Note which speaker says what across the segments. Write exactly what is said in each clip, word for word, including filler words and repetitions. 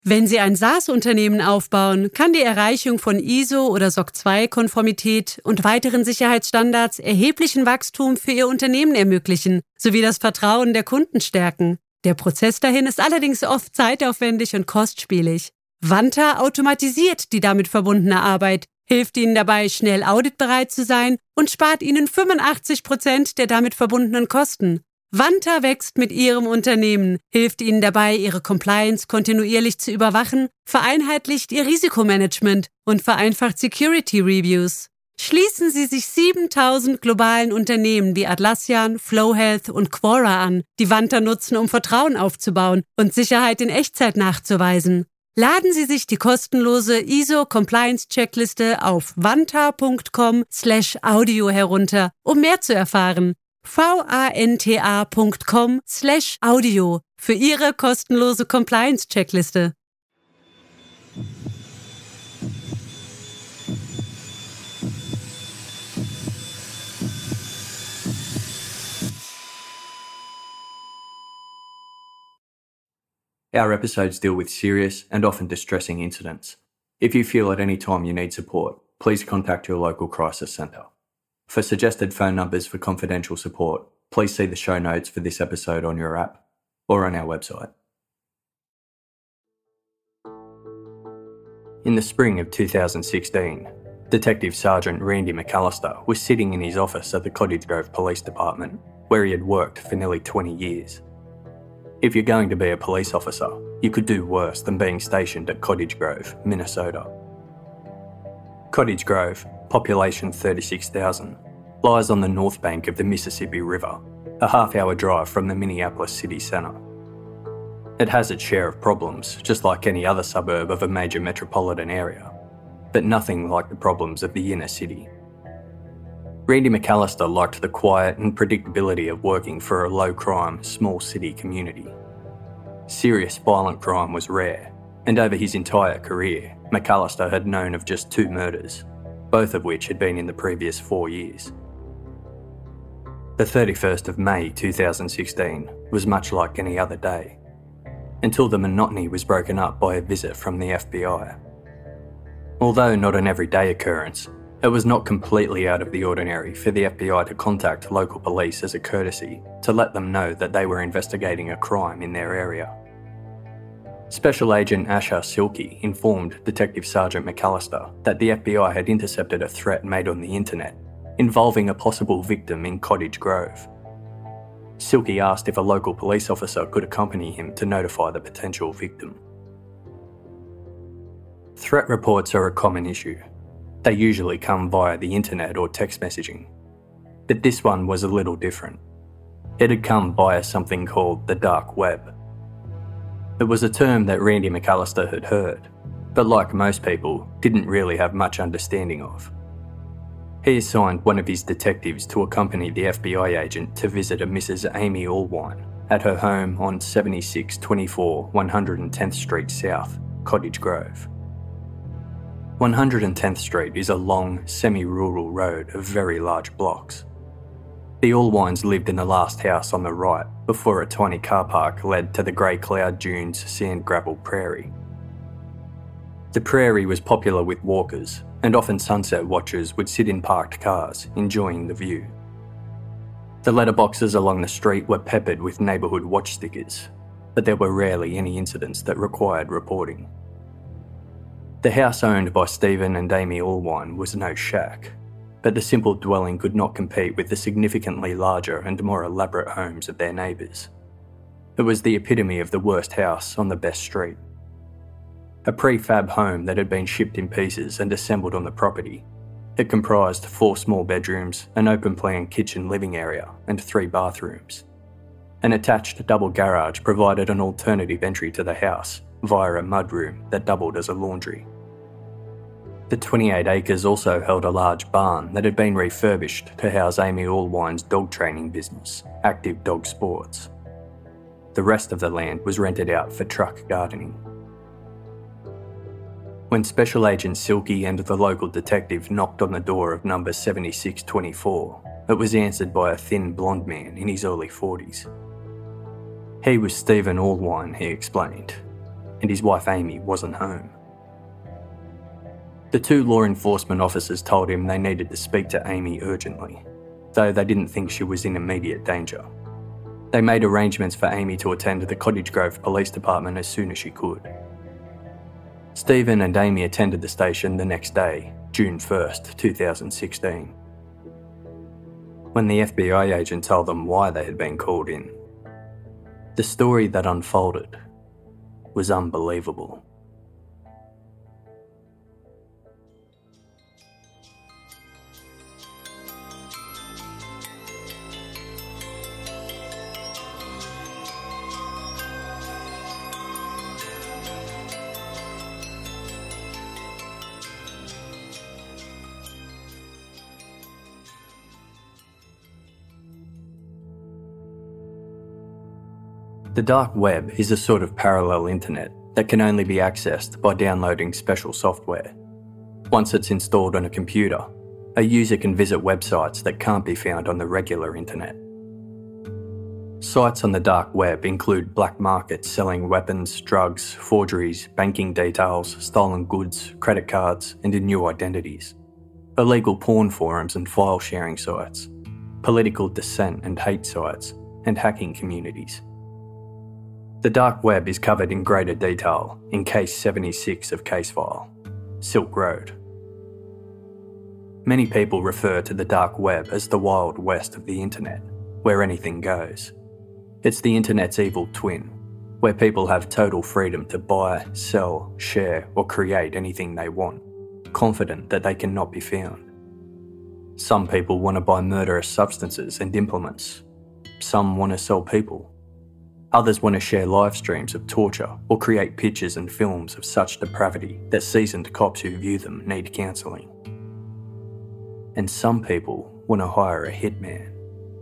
Speaker 1: Wenn Sie ein SaaS-Unternehmen aufbauen, kann die Erreichung von I S O- oder S O C zwei Konformität und weiteren Sicherheitsstandards erheblichen Wachstum für Ihr Unternehmen ermöglichen, sowie das Vertrauen der Kunden stärken. Der Prozess dahin ist allerdings oft zeitaufwendig und kostspielig. Vanta automatisiert die damit verbundene Arbeit, hilft Ihnen dabei, schnell auditbereit zu sein und spart Ihnen fünfundachtzig Prozent der damit verbundenen Kosten. Vanta wächst mit Ihrem Unternehmen, hilft Ihnen dabei, Ihre Compliance kontinuierlich zu überwachen, vereinheitlicht Ihr Risikomanagement und vereinfacht Security Reviews. Schließen Sie sich siebentausend globalen Unternehmen wie Atlassian, FlowHealth und Quora an, die Vanta nutzen, um Vertrauen aufzubauen und Sicherheit in Echtzeit nachzuweisen. Laden Sie sich die kostenlose I S O-Compliance-Checkliste auf vanta.com slash audio herunter, um mehr zu erfahren. vanta.com slash audio für Ihre kostenlose Compliance-Checkliste.
Speaker 2: Our episodes deal with serious and often distressing incidents. If you feel at any time you need support, please contact your local crisis centre. For suggested phone numbers for confidential support, please see the show notes for this episode on your app or on our website. In the spring of two thousand sixteen, Detective Sergeant Randy McAllister was sitting in his office at the Cottage Grove Police Department, where he had worked for nearly twenty years. If you're going to be a police officer, you could do worse than being stationed at Cottage Grove, Minnesota. Cottage Grove, population thirty-six thousand, lies on the north bank of the Mississippi River, a half-hour drive from the Minneapolis city centre. It has its share of problems, just like any other suburb of a major metropolitan area, but nothing like the problems of the inner city. Randy McAllister liked the quiet and predictability of working for a low-crime, small-city community. Serious violent crime was rare, and over his entire career, McAllister had known of just two murders, both of which had been in the previous four years. The thirty-first of May two thousand sixteen was much like any other day, until the monotony was broken up by a visit from the F B I. Although not an everyday occurrence, it was not completely out of the ordinary for the F B I to contact local police as a courtesy to let them know that they were investigating a crime in their area. Special Agent Asher Silky informed Detective Sergeant McAllister that the F B I had intercepted a threat made on the internet involving a possible victim in Cottage Grove. Silky asked if a local police officer could accompany him to notify the potential victim. Threat reports are a common issue. They usually come via the internet or text messaging. But this one was a little different. It had come via something called the dark web. It was a term that Randy McAllister had heard, but like most people, didn't really have much understanding of. He assigned one of his detectives to accompany the F B I agent to visit a Missus Amy Allwine at her home on seventy-six twenty-four one hundred tenth Street South, Cottage Grove. one hundred tenth Street is a long, semi-rural road of very large blocks. The Allwines lived in the last house on the right before a tiny car park led to the grey cloud dunes sand gravel prairie. The prairie was popular with walkers, and often sunset watchers would sit in parked cars, enjoying the view. The letterboxes along the street were peppered with neighbourhood watch stickers, but there were rarely any incidents that required reporting. The house owned by Stephen and Amy Allwine was no shack, but the simple dwelling could not compete with the significantly larger and more elaborate homes of their neighbours. It was the epitome of the worst house on the best street. A prefab home that had been shipped in pieces and assembled on the property. It comprised four small bedrooms, an open-plan kitchen living area, and three bathrooms. An attached double garage provided an alternative entry to the house via a mudroom that doubled as a laundry. The twenty-eight acres also held a large barn that had been refurbished to house Amy Allwine's dog training business, Active Dog Sports. The rest of the land was rented out for truck gardening. When Special Agent Silky and the local detective knocked on the door of number seventy-six twenty-four, it was answered by a thin blonde man in his early forties. He was Stephen Allwine, he explained. and his wife Amy wasn't home. The two law enforcement officers told him they needed to speak to Amy urgently, though they didn't think she was in immediate danger. They made arrangements for Amy to attend the Cottage Grove Police Department as soon as she could. Stephen and Amy attended the station the next day, June first, two thousand sixteen. When the F B I agent told them why they had been called in, the story that unfolded was unbelievable. The dark web is a sort of parallel internet that can only be accessed by downloading special software. Once it's installed on a computer, a user can visit websites that can't be found on the regular internet. Sites on the dark web include black markets selling weapons, drugs, forgeries, banking details, stolen goods, credit cards, and new identities. Illegal porn forums and file sharing sites, political dissent and hate sites, and hacking communities. The dark web is covered in greater detail in Case seventy-six of Casefile, Silk Road. Many people refer to the dark web as the Wild West of the internet, where anything goes. It's the internet's evil twin, where people have total freedom to buy, sell, share, or create anything they want, confident that they cannot be found. Some people want to buy murderous substances and implements. Some want to sell people. Others want to share live streams of torture or create pictures and films of such depravity that seasoned cops who view them need counselling. And some people want to hire a hitman.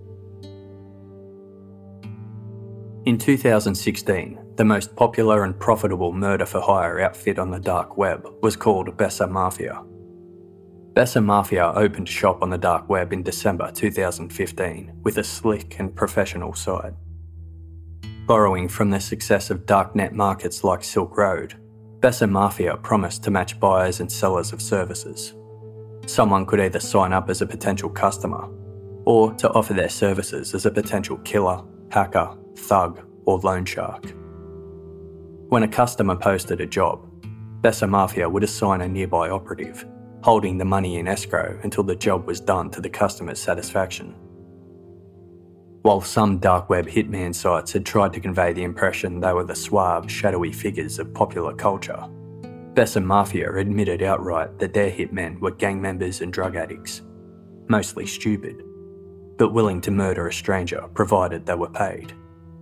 Speaker 2: In two thousand sixteen, the most popular and profitable murder-for-hire outfit on the dark web was called Besser Mafia. Besser Mafia opened shop on the dark web in December two thousand fifteen with a slick and professional site. Borrowing from the success of darknet markets like Silk Road, Besser Mafia promised to match buyers and sellers of services. Someone could either sign up as a potential customer, or to offer their services as a potential killer, hacker, thug, or loan shark. When a customer posted a job, Besser Mafia would assign a nearby operative, holding the money in escrow until the job was done to the customer's satisfaction. While some dark web hitman sites had tried to convey the impression they were the suave, shadowy figures of popular culture, Besser Mafia admitted outright that their hitmen were gang members and drug addicts, mostly stupid, but willing to murder a stranger provided they were paid.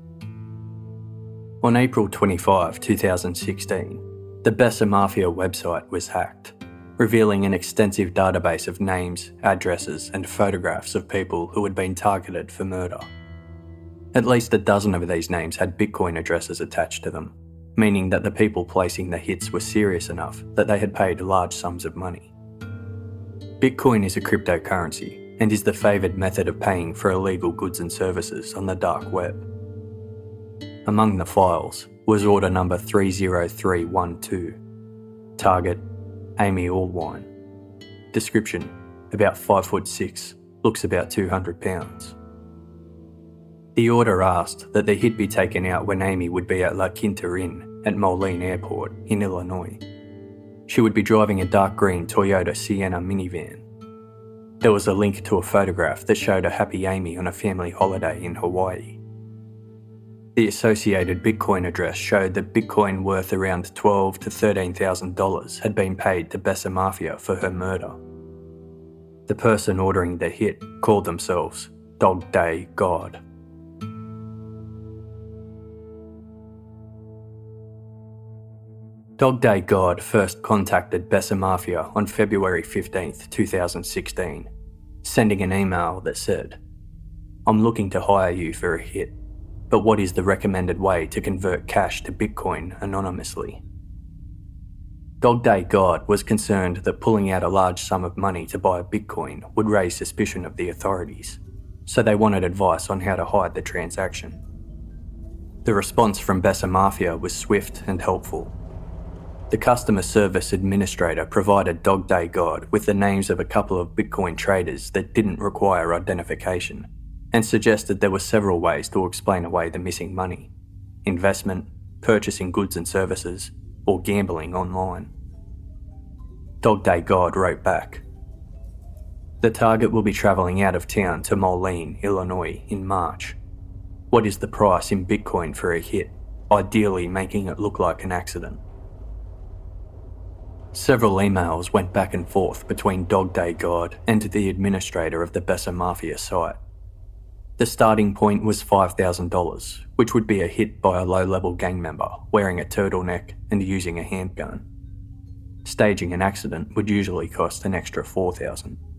Speaker 2: On April twenty-fifth, two thousand sixteen, the Besser Mafia website was hacked, revealing an extensive database of names, addresses, and photographs of people who had been targeted for murder. At least a dozen of these names had Bitcoin addresses attached to them, meaning that the people placing the hits were serious enough that they had paid large sums of money. Bitcoin is a cryptocurrency and is the favoured method of paying for illegal goods and services on the dark web. Among the files was order number three zero three one two. Target: Amy Allwine. Description: about five foot six, looks about two hundred pounds. The order asked that the hit be taken out when Amy would be at La Quinta Inn at Moline Airport in Illinois. She would be driving a dark green Toyota Sienna minivan. There was a link to a photograph that showed a happy Amy on a family holiday in Hawaii. The associated Bitcoin address showed that Bitcoin worth around twelve thousand to thirteen thousand dollars had been paid to Besser Mafia for her murder. The person ordering the hit called themselves Dog Day God. Dog Day God first contacted Besser Mafia on February fifteenth, two thousand sixteen, sending an email that said, "I'm looking to hire you for a hit, but what is the recommended way to convert cash to Bitcoin anonymously?" Dog Day God was concerned that pulling out a large sum of money to buy a Bitcoin would raise suspicion of the authorities, so they wanted advice on how to hide the transaction. The response from Besser Mafia was swift and helpful. The customer service administrator provided Dog Day God with the names of a couple of Bitcoin traders that didn't require identification, and suggested there were several ways to explain away the missing money: investment, purchasing goods and services, or gambling online. Dog Day God wrote back, "The target will be travelling out of town to Moline, Illinois in March. What is the price in Bitcoin for a hit, ideally making it look like an accident?" Several emails went back and forth between Dog Day God and the administrator of the Besser Mafia site. The starting point was five thousand dollars, which would be a hit by a low-level gang member wearing a turtleneck and using a handgun. Staging an accident would usually cost an extra four thousand dollars.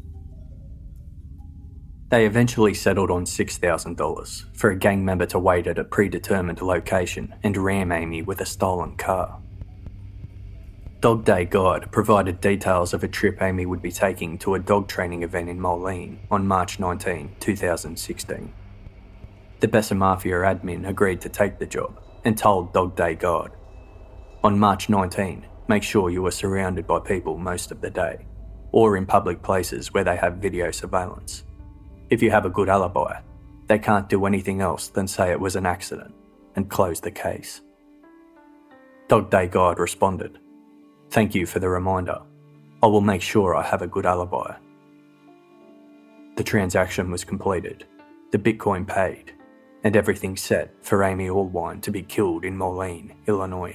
Speaker 2: They eventually settled on six thousand dollars for a gang member to wait at a predetermined location and ram Amy with a stolen car. Dog Day God provided details of a trip Amy would be taking to a dog training event in Moline on March nineteenth, twenty sixteen. The Besser Mafia admin agreed to take the job and told Dog Day God, "On March nineteenth, make sure you are surrounded by people most of the day, or in public places where they have video surveillance. If you have a good alibi, they can't do anything else than say it was an accident and close the case." Dog Day God responded, "Thank you for the reminder. I will make sure I have a good alibi." The transaction was completed, the Bitcoin paid, and everything set for Amy Allwine to be killed in Moline, Illinois.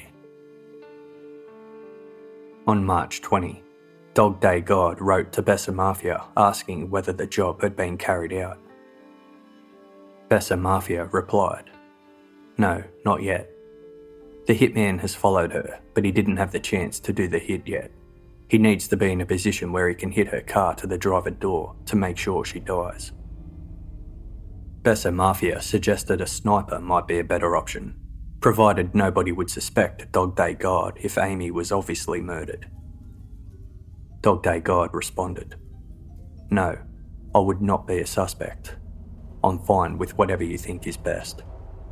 Speaker 2: On March twentieth, Dog Day God wrote to Besser Mafia asking whether the job had been carried out. Besser Mafia replied, "No, not yet. The hitman has followed her, but he didn't have the chance to do the hit yet. He needs to be in a position where he can hit her car to the driver door to make sure she dies." Besser Mafia suggested a sniper might be a better option, provided nobody would suspect Dog Day God if Amy was obviously murdered. Dog Day God responded, "No, I would not be a suspect. I'm fine with whatever you think is best."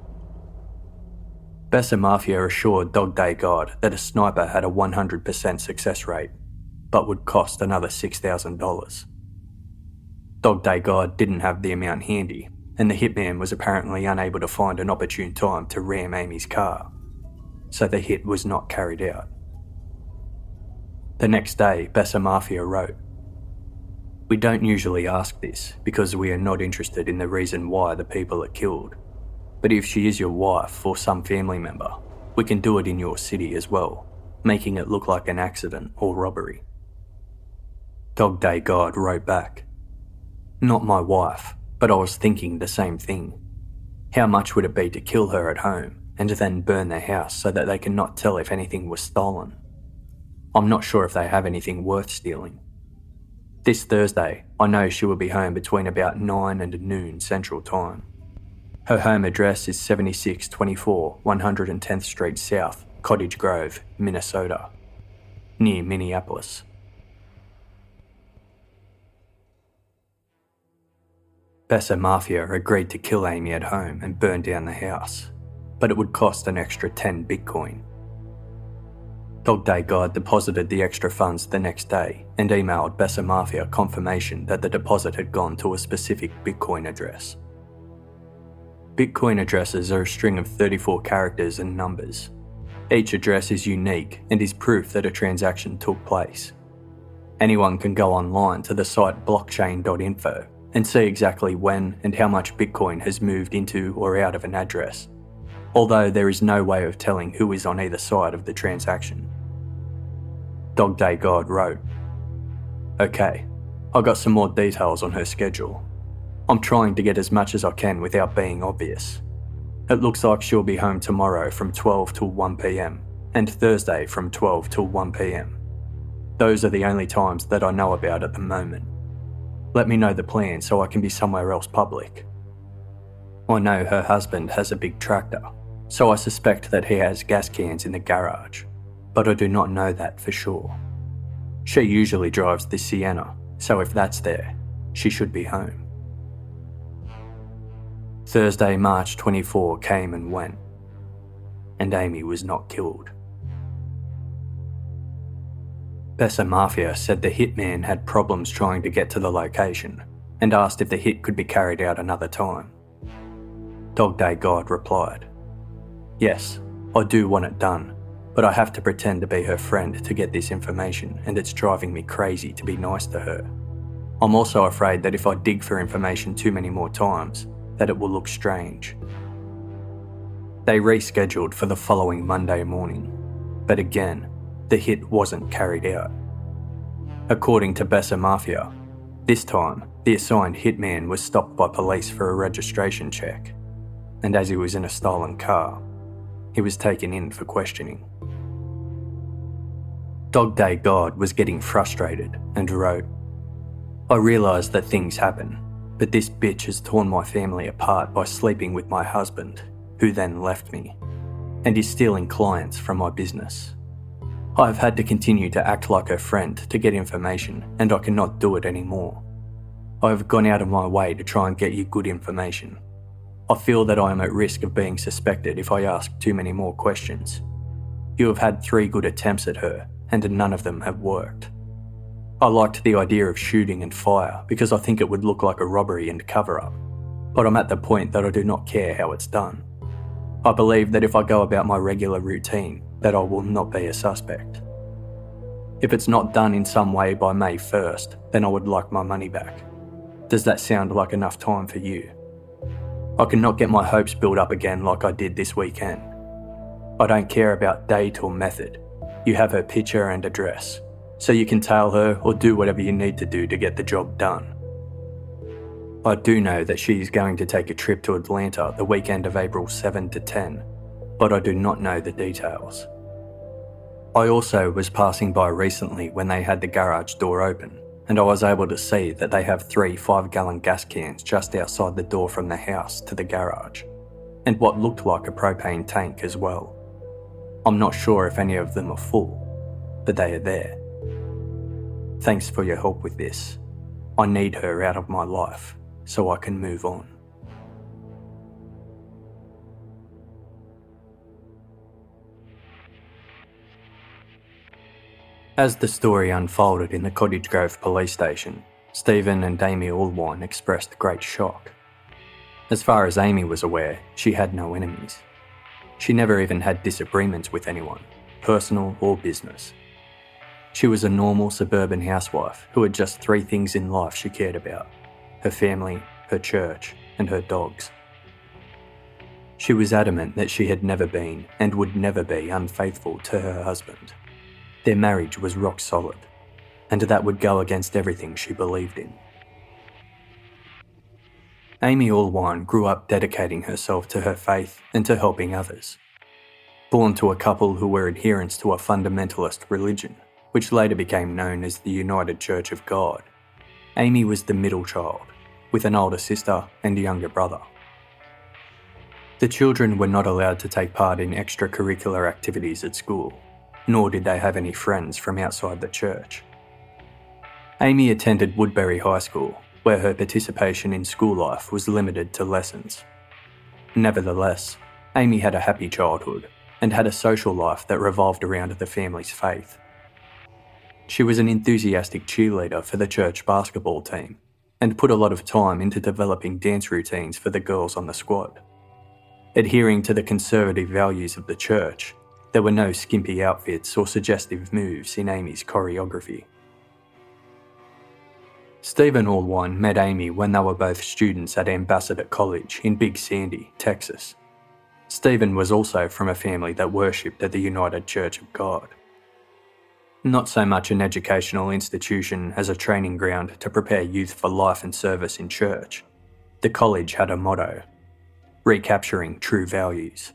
Speaker 2: Besser Mafia assured Dog Day God that a sniper had a one hundred percent success rate, but would cost another six thousand dollars. Dog Day God didn't have the amount handy, and the hitman was apparently unable to find an opportune time to ram Amy's car, so the hit was not carried out. The next day, Besser Mafia wrote, "We don't usually ask this because we are not interested in the reason why the people are killed. But if she is your wife or some family member, we can do it in your city as well, making it look like an accident or robbery." Dog Day God wrote back, "Not my wife, but I was thinking the same thing. How much would it be to kill her at home and then burn the house so that they cannot tell if anything was stolen? I'm not sure if they have anything worth stealing. This Thursday, I know she will be home between about nine and noon Central Time. Her home address is seventy-six twenty-four one hundred tenth Street South, Cottage Grove, Minnesota, near Minneapolis." Besser Mafia agreed to kill Amy at home and burn down the house, but it would cost an extra ten Bitcoin. Dog Day God deposited the extra funds the next day and emailed Besser Mafia confirmation that the deposit had gone to a specific Bitcoin address. Bitcoin addresses are a string of thirty-four characters and numbers. Each address is unique and is proof that a transaction took place. Anyone can go online to the site blockchain dot info and see exactly when and how much Bitcoin has moved into or out of an address, although there is no way of telling who is on either side of the transaction. Dog Day God wrote, "Okay, I got some more details on her schedule. I'm trying to get as much as I can without being obvious. It looks like she'll be home tomorrow from twelve till one p.m. and Thursday from twelve till one p.m. Those are the only times that I know about at the moment. Let me know the plan so I can be somewhere else public. I know her husband has a big tractor, so I suspect that he has gas cans in the garage, but I do not know that for sure. She usually drives the Sienna, so if that's there, she should be home." Thursday, March twenty-fourth came and went, and Amy was not killed. Bessa Mafia said the hitman had problems trying to get to the location and asked if the hit could be carried out another time. Dog Day God replied, "Yes, I do want it done, but I have to pretend to be her friend to get this information, and it's driving me crazy to be nice to her. I'm also afraid that if I dig for information too many more times, that it will look strange." They rescheduled for the following Monday morning, but again, the hit wasn't carried out. According to Bessa Mafia, this time the assigned hitman was stopped by police for a registration check, and as he was in a stolen car, he was taken in for questioning. Dog Day God was getting frustrated and wrote, "I realise that things happen, but this bitch has torn my family apart by sleeping with my husband, who then left me, and is stealing clients from my business. I have had to continue to act like her friend to get information, and I cannot do it anymore. I have gone out of my way to try and get you good information. I feel that I am at risk of being suspected if I ask too many more questions. You have had three good attempts at her, and none of them have worked. I liked the idea of shooting and fire because I think it would look like a robbery and cover-up, but I'm at the point that I do not care how it's done. I believe that if I go about my regular routine, that I will not be a suspect. If it's not done in some way by May first, then I would like my money back. Does that sound like enough time for you? I cannot get my hopes built up again like I did this weekend. I don't care about date or method. You have her picture and address, so you can tail her or do whatever you need to do to get the job done. I do know that she is going to take a trip to Atlanta the weekend of April seventh to tenth, but I do not know the details. I also was passing by recently when they had the garage door open, and I was able to see that they have three five-gallon gas cans just outside the door from the house to the garage, and what looked like a propane tank as well. I'm not sure if any of them are full, but they are there. Thanks for your help with this. I need her out of my life so I can move on." As the story unfolded in the Cottage Grove police station, Stephen and Amy Allwine expressed great shock. As far as Amy was aware, she had no enemies. She never even had disagreements with anyone, personal or business. She was a normal suburban housewife who had just three things in life she cared about: her family, her church, and her dogs. She was adamant that she had never been and would never be unfaithful to her husband. Their marriage was rock solid, and that would go against everything she believed in. Amy Allwine grew up dedicating herself to her faith and to helping others. Born to a couple who were adherents to a fundamentalist religion, which later became known as the United Church of God, Amy was the middle child, with an older sister and a younger brother. The children were not allowed to take part in extracurricular activities at school, nor did they have any friends from outside the church. Amy attended Woodbury High School, where her participation in school life was limited to lessons. Nevertheless, Amy had a happy childhood and had a social life that revolved around the family's faith. She was an enthusiastic cheerleader for the church basketball team and put a lot of time into developing dance routines for the girls on the squad. Adhering to the conservative values of the church, there were no skimpy outfits or suggestive moves in Amy's choreography. Stephen Allwine met Amy when they were both students at Ambassador College in Big Sandy, Texas. Stephen was also from a family that worshipped at the United Church of God. Not so much an educational institution as a training ground to prepare youth for life and service in church, the college had a motto: recapturing true values.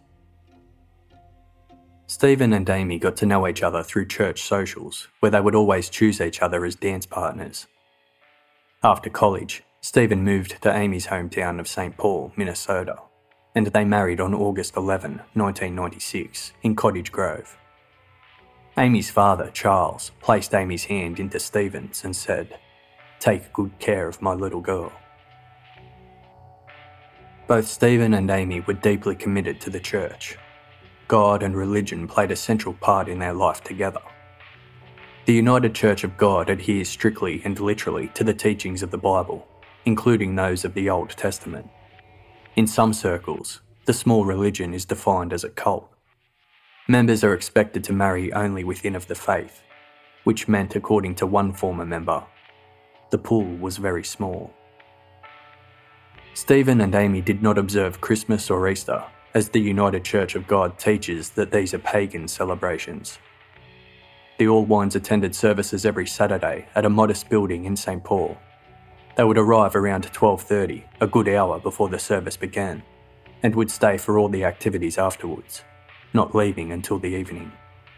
Speaker 2: Stephen and Amy got to know each other through church socials, where they would always choose each other as dance partners. After college, Stephen moved to Amy's hometown of Saint Paul, Minnesota, and they married on August eleventh, nineteen ninety-six, in Cottage Grove. Amy's father, Charles, placed Amy's hand into Stephen's and said, "Take good care of my little girl." Both Stephen and Amy were deeply committed to the church. God and religion played a central part in their life together. The United Church of God adheres strictly and literally to the teachings of the Bible, including those of the Old Testament. In some circles, the small religion is defined as a cult. Members are expected to marry only within of the faith, which meant, according to one former member, the pool was very small. Stephen and Amy did not observe Christmas or Easter, as the United Church of God teaches that these are pagan celebrations. The Allwines attended services every Saturday at a modest building in Saint Paul. They would arrive around twelve thirty, a good hour before the service began, and would stay for all the activities afterwards, not leaving until the evening.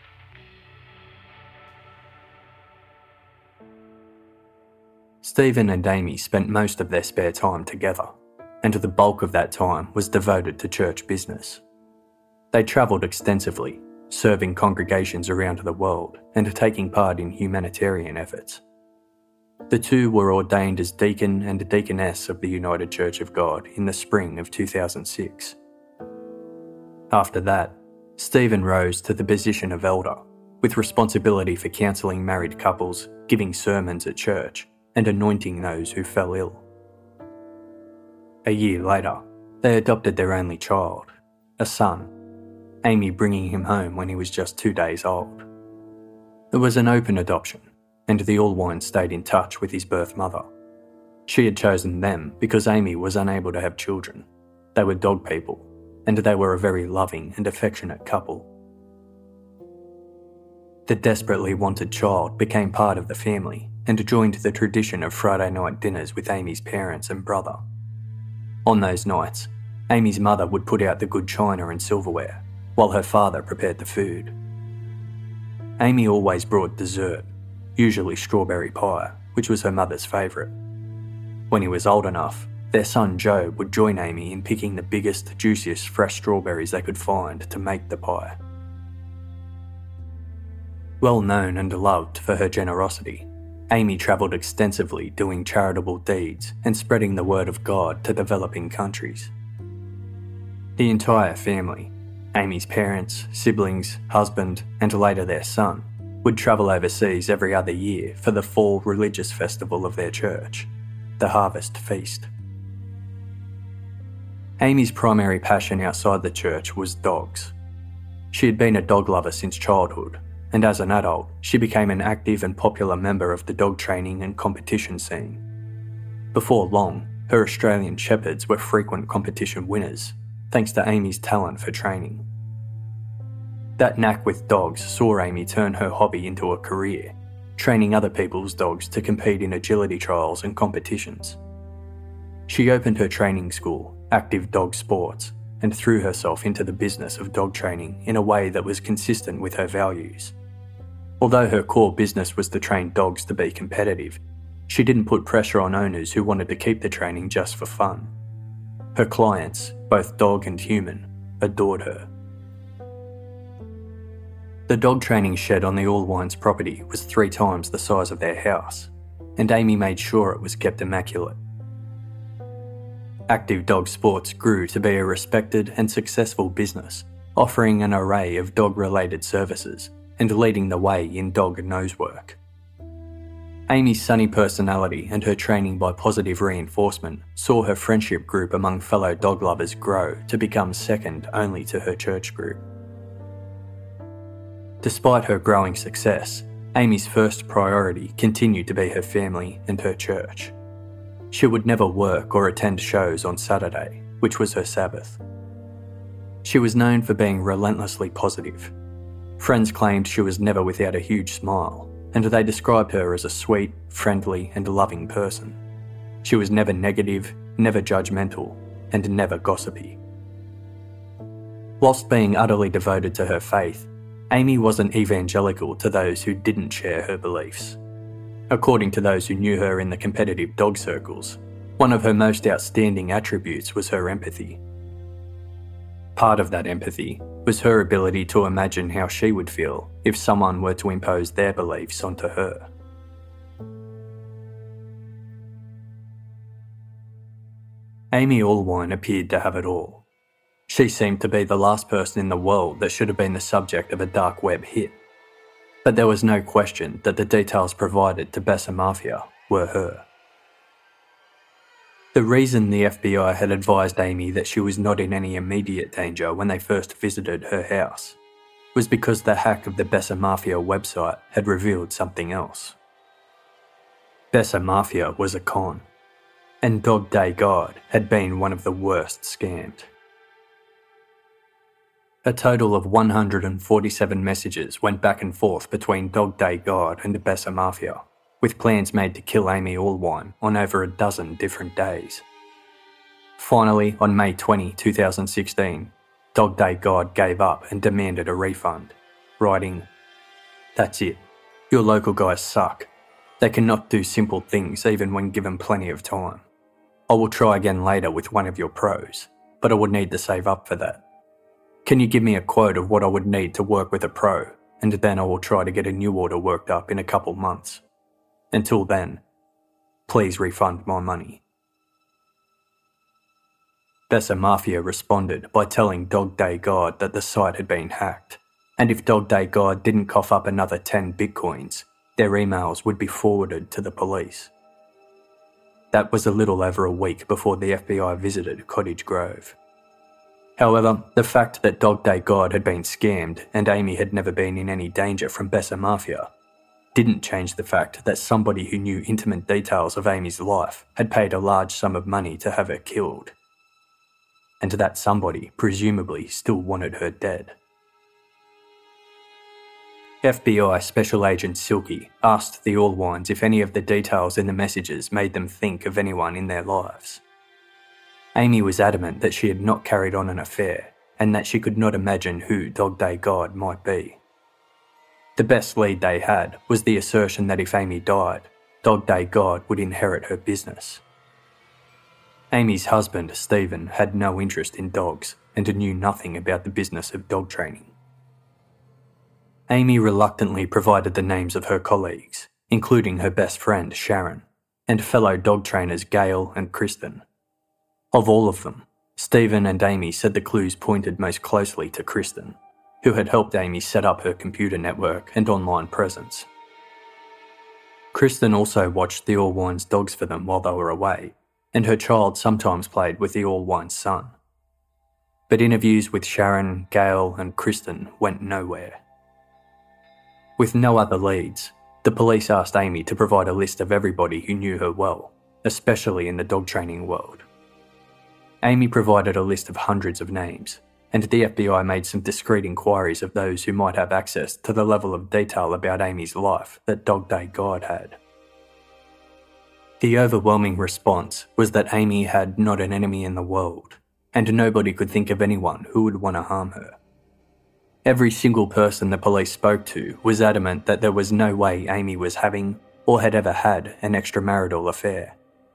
Speaker 2: Stephen and Amy spent most of their spare time together, and the bulk of that time was devoted to church business. They travelled extensively, serving congregations around the world and taking part in humanitarian efforts. The two were ordained as deacon and deaconess of the United Church of God in the spring of two thousand six. After that, Stephen rose to the position of elder, with responsibility for counselling married couples, giving sermons at church, and anointing those who fell ill. A year later, they adopted their only child, a son, Amy bringing him home when he was just two days old. It was an open adoption, and the Allwines stayed in touch with his birth mother. She had chosen them because Amy was unable to have children. They were dog people, and they were a very loving and affectionate couple. The desperately wanted child became part of the family and joined the tradition of Friday night dinners with Amy's parents and brother. On those nights, Amy's mother would put out the good china and silverware, while her father prepared the food. Amy always brought dessert, usually strawberry pie, which was her mother's favourite. When he was old enough, their son Joe would join Amy in picking the biggest, juiciest fresh strawberries they could find to make the pie. Well known and loved for her generosity, Amy travelled extensively doing charitable deeds and spreading the word of God to developing countries. The entire family, Amy's parents, siblings, husband, and later their son, would travel overseas every other year for the fall religious festival of their church, the Harvest Feast. Amy's primary passion outside the church was dogs. She had been a dog lover since childhood, and as an adult, she became an active and popular member of the dog training and competition scene. Before long, her Australian Shepherds were frequent competition winners, thanks to Amy's talent for training. That knack with dogs saw Amy turn her hobby into a career, training other people's dogs to compete in agility trials and competitions. She opened her training school, Active Dog Sports, and threw herself into the business of dog training in a way that was consistent with her values. Although her core business was to train dogs to be competitive, she didn't put pressure on owners who wanted to keep the training just for fun. Her clients, both dog and human, adored her. The dog training shed on the Allwines property was three times the size of their house, and Amy made sure it was kept immaculate. Active Dog Sports grew to be a respected and successful business, offering an array of dog-related services and leading the way in dog nosework. Amy's sunny personality and her training by positive reinforcement saw her friendship group among fellow dog lovers grow to become second only to her church group. Despite her growing success, Amy's first priority continued to be her family and her church. She would never work or attend shows on Saturday, which was her Sabbath. She was known for being relentlessly positive. Friends claimed she was never without a huge smile, and they described her as a sweet, friendly, and loving person. She was never negative, never judgmental, and never gossipy. Whilst being utterly devoted to her faith, Amy wasn't evangelical to those who didn't share her beliefs. According to those who knew her in the competitive dog circles, one of her most outstanding attributes was her empathy. Part of that empathy was her ability to imagine how she would feel if someone were to impose their beliefs onto her. Amy Allwine appeared to have it all. She seemed to be the last person in the world that should have been the subject of a dark web hit. But there was no question that the details provided to Besser Mafia were her. The reason the F B I had advised Amy that she was not in any immediate danger when they first visited her house was because the hack of the Besser Mafia website had revealed something else. Besser Mafia was a con, and Dog Day God had been one of the worst scammed. A total of one hundred forty-seven messages went back and forth between Dog Day God and the Besser Mafia, with plans made to kill Amy Allwine on over a dozen different days. Finally, on May twentieth, twenty sixteen, Dog Day God gave up and demanded a refund, writing, "That's it. Your local guys suck. They cannot do simple things even when given plenty of time. I will try again later with one of your pros, but I would need to save up for that. Can you give me a quote of what I would need to work with a pro, and then I will try to get a new order worked up in a couple months. Until then, please refund my money." Besser Mafia responded by telling Dog Day God that the site had been hacked, and if Dog Day God didn't cough up another ten bitcoins, their emails would be forwarded to the police. That was a little over a week before the F B I visited Cottage Grove. However, the fact that Dog Day God had been scammed and Amy had never been in any danger from Besser Mafia didn't change the fact that somebody who knew intimate details of Amy's life had paid a large sum of money to have her killed. And that somebody presumably still wanted her dead. F B I Special Agent Silky asked the Allwines if any of the details in the messages made them think of anyone in their lives. Amy was adamant that she had not carried on an affair and that she could not imagine who Dog Day God might be. The best lead they had was the assertion that if Amy died, Dog Day God would inherit her business. Amy's husband, Stephen, had no interest in dogs and knew nothing about the business of dog training. Amy reluctantly provided the names of her colleagues, including her best friend, Sharon, and fellow dog trainers Gail and Kristen. Of all of them, Stephen and Amy said the clues pointed most closely to Kristen, who had helped Amy set up her computer network and online presence. Kristen also watched the Allwines' dogs for them while they were away, and her child sometimes played with the Allwines' son. But interviews with Sharon, Gail and Kristen went nowhere. With no other leads, the police asked Amy to provide a list of everybody who knew her well, especially in the dog training world. Amy provided a list of hundreds of names, and the F B I made some discreet inquiries of those who might have access to the level of detail about Amy's life that Dog Day God had. The overwhelming response was that Amy had not an enemy in the world, and nobody could think of anyone who would want to harm her. Every single person the police spoke to was adamant that there was no way Amy was having or had ever had an extramarital affair.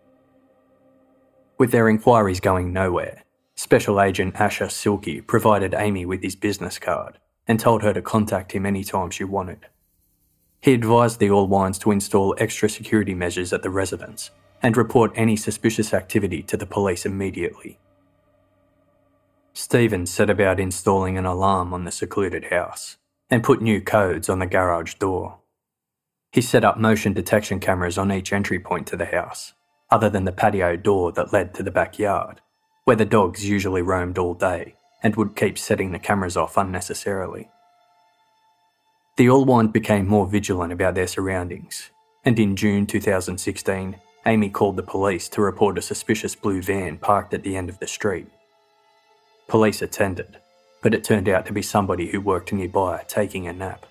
Speaker 2: With their inquiries going nowhere, Special Agent Asher Silky provided Amy with his business card and told her to contact him anytime she wanted. He advised the Allwines to install extra security measures at the residence and report any suspicious activity to the police immediately. Stephen set about installing an alarm on the secluded house and put new codes on the garage door. He set up motion detection cameras on each entry point to the house, other than the patio door that led to the backyard, where the dogs usually roamed all day and would keep setting the cameras off unnecessarily. The Allwines became more vigilant about their surroundings, and in June twenty sixteen, Amy called the police to report a suspicious blue van parked at the end of the street. Police attended, but it turned out to be somebody who worked nearby taking a nap.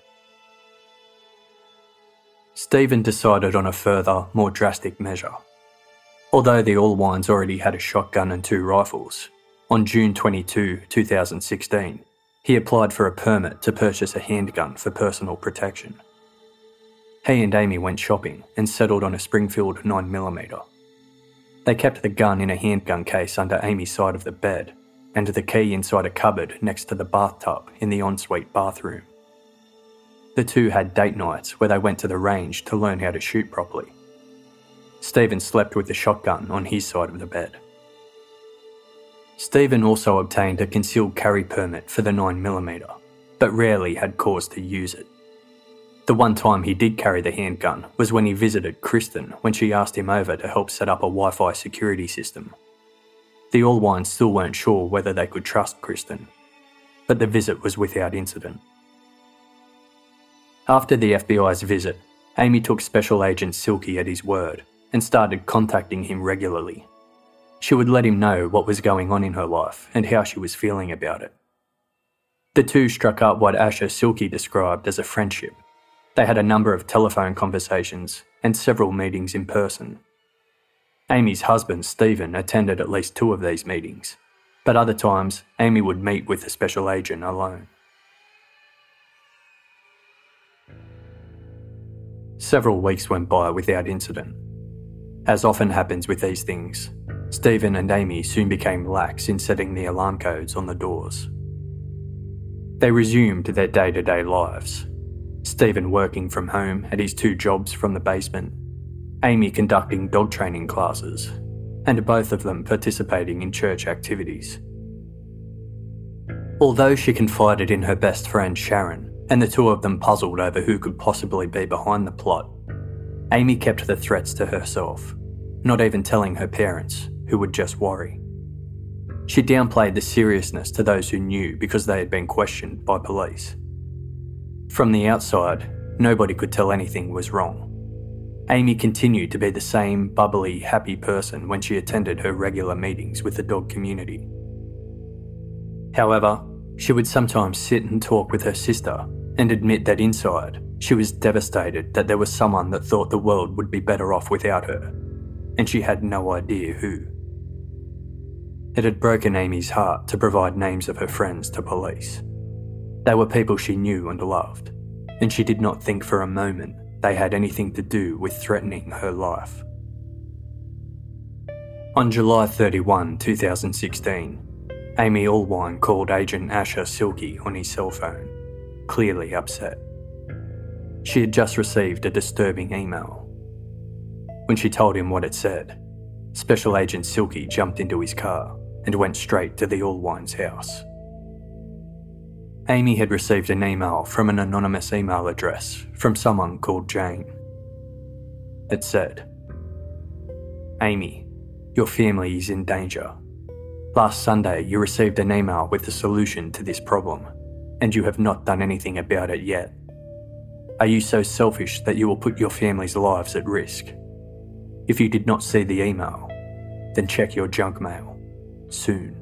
Speaker 2: Stephen decided on a further, more drastic measure. Although the Allwines already had a shotgun and two rifles, on June twenty-second, twenty sixteen, he applied for a permit to purchase a handgun for personal protection. He and Amy went shopping and settled on a Springfield nine millimeter. They kept the gun in a handgun case under Amy's side of the bed, and the key inside a cupboard next to the bathtub in the ensuite bathroom. The two had date nights where they went to the range to learn how to shoot properly. Stephen slept with the shotgun on his side of the bed. Stephen also obtained a concealed carry permit for the nine millimeter, but rarely had cause to use it. The one time he did carry the handgun was when he visited Kristen when she asked him over to help set up a Wi-Fi security system. The Allwines still weren't sure whether they could trust Kristen, but the visit was without incident. After the F B I's visit, Amy took Special Agent Silky at his word and started contacting him regularly. She would let him know what was going on in her life and how she was feeling about it. The two struck up what Asher Silky described as a friendship. They had a number of telephone conversations and several meetings in person. Amy's husband, Stephen, attended at least two of these meetings, but other times Amy would meet with the special agent alone. Several weeks went by without incident. As often happens with these things, Stephen and Amy soon became lax in setting the alarm codes on the doors. They resumed their day-to-day lives. Stephen working from home at his two jobs from the basement, Amy conducting dog training classes, and both of them participating in church activities. Although she confided in her best friend Sharon, and the two of them puzzled over who could possibly be behind the plot, Amy kept the threats to herself, not even telling her parents, who would just worry. She downplayed the seriousness to those who knew because they had been questioned by police. From the outside, nobody could tell anything was wrong. Amy continued to be the same bubbly, happy person when she attended her regular meetings with the dog community. However, she would sometimes sit and talk with her sister and admit that inside, she was devastated that there was someone that thought the world would be better off without her, and she had no idea who. It had broken Amy's heart to provide names of her friends to police. They were people she knew and loved, and she did not think for a moment they had anything to do with threatening her life. On July thirty-first, two thousand sixteen, Amy Allwine called Agent Asher Silky on his cell phone, clearly upset. She had just received a disturbing email. When she told him what it said, Special Agent Silky jumped into his car and went straight to the Allwines' house. Amy had received an email from an anonymous email address from someone called Jane. It said, "Amy, your family is in danger. Last Sunday you received an email with the solution to this problem, and you have not done anything about it yet. Are you so selfish that you will put your family's lives at risk? If you did not see the email, then check your junk mail. Soon."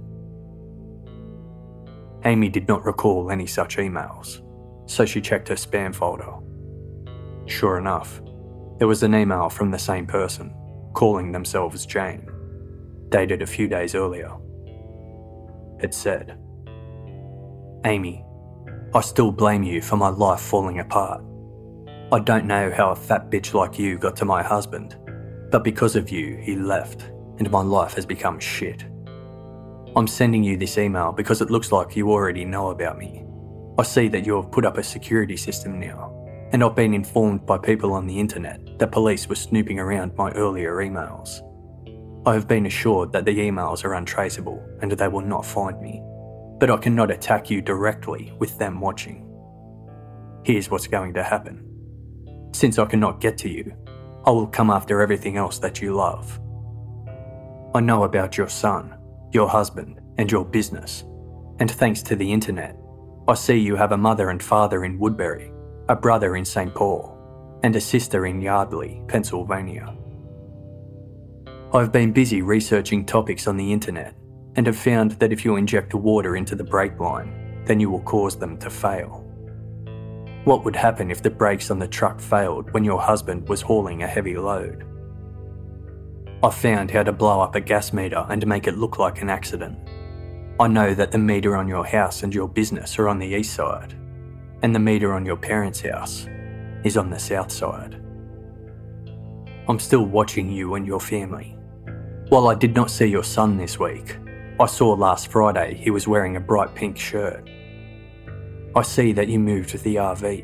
Speaker 2: Amy did not recall any such emails, so she checked her spam folder. Sure enough, there was an email from the same person, calling themselves Jane, dated a few days earlier. It said, "Amy, I still blame you for my life falling apart. I don't know how a fat bitch like you got to my husband, but because of you, he left, and my life has become shit. I'm sending you this email because it looks like you already know about me. I see that you have put up a security system now, and I've been informed by people on the internet that police were snooping around my earlier emails. I have been assured that the emails are untraceable and they will not find me, but I cannot attack you directly with them watching. Here's what's going to happen. Since I cannot get to you, I will come after everything else that you love. I know about your son, your husband, and your business, and thanks to the internet, I see you have a mother and father in Woodbury, a brother in Saint Paul, and a sister in Yardley, Pennsylvania. I've been busy researching topics on the internet and have found that if you inject water into the brake line, then you will cause them to fail. What would happen if the brakes on the truck failed when your husband was hauling a heavy load? I found how to blow up a gas meter and make it look like an accident. I know that the meter on your house and your business are on the east side, and the meter on your parents' house is on the south side. I'm still watching you and your family. While I did not see your son this week, I saw last Friday he was wearing a bright pink shirt. I see that you moved the R V.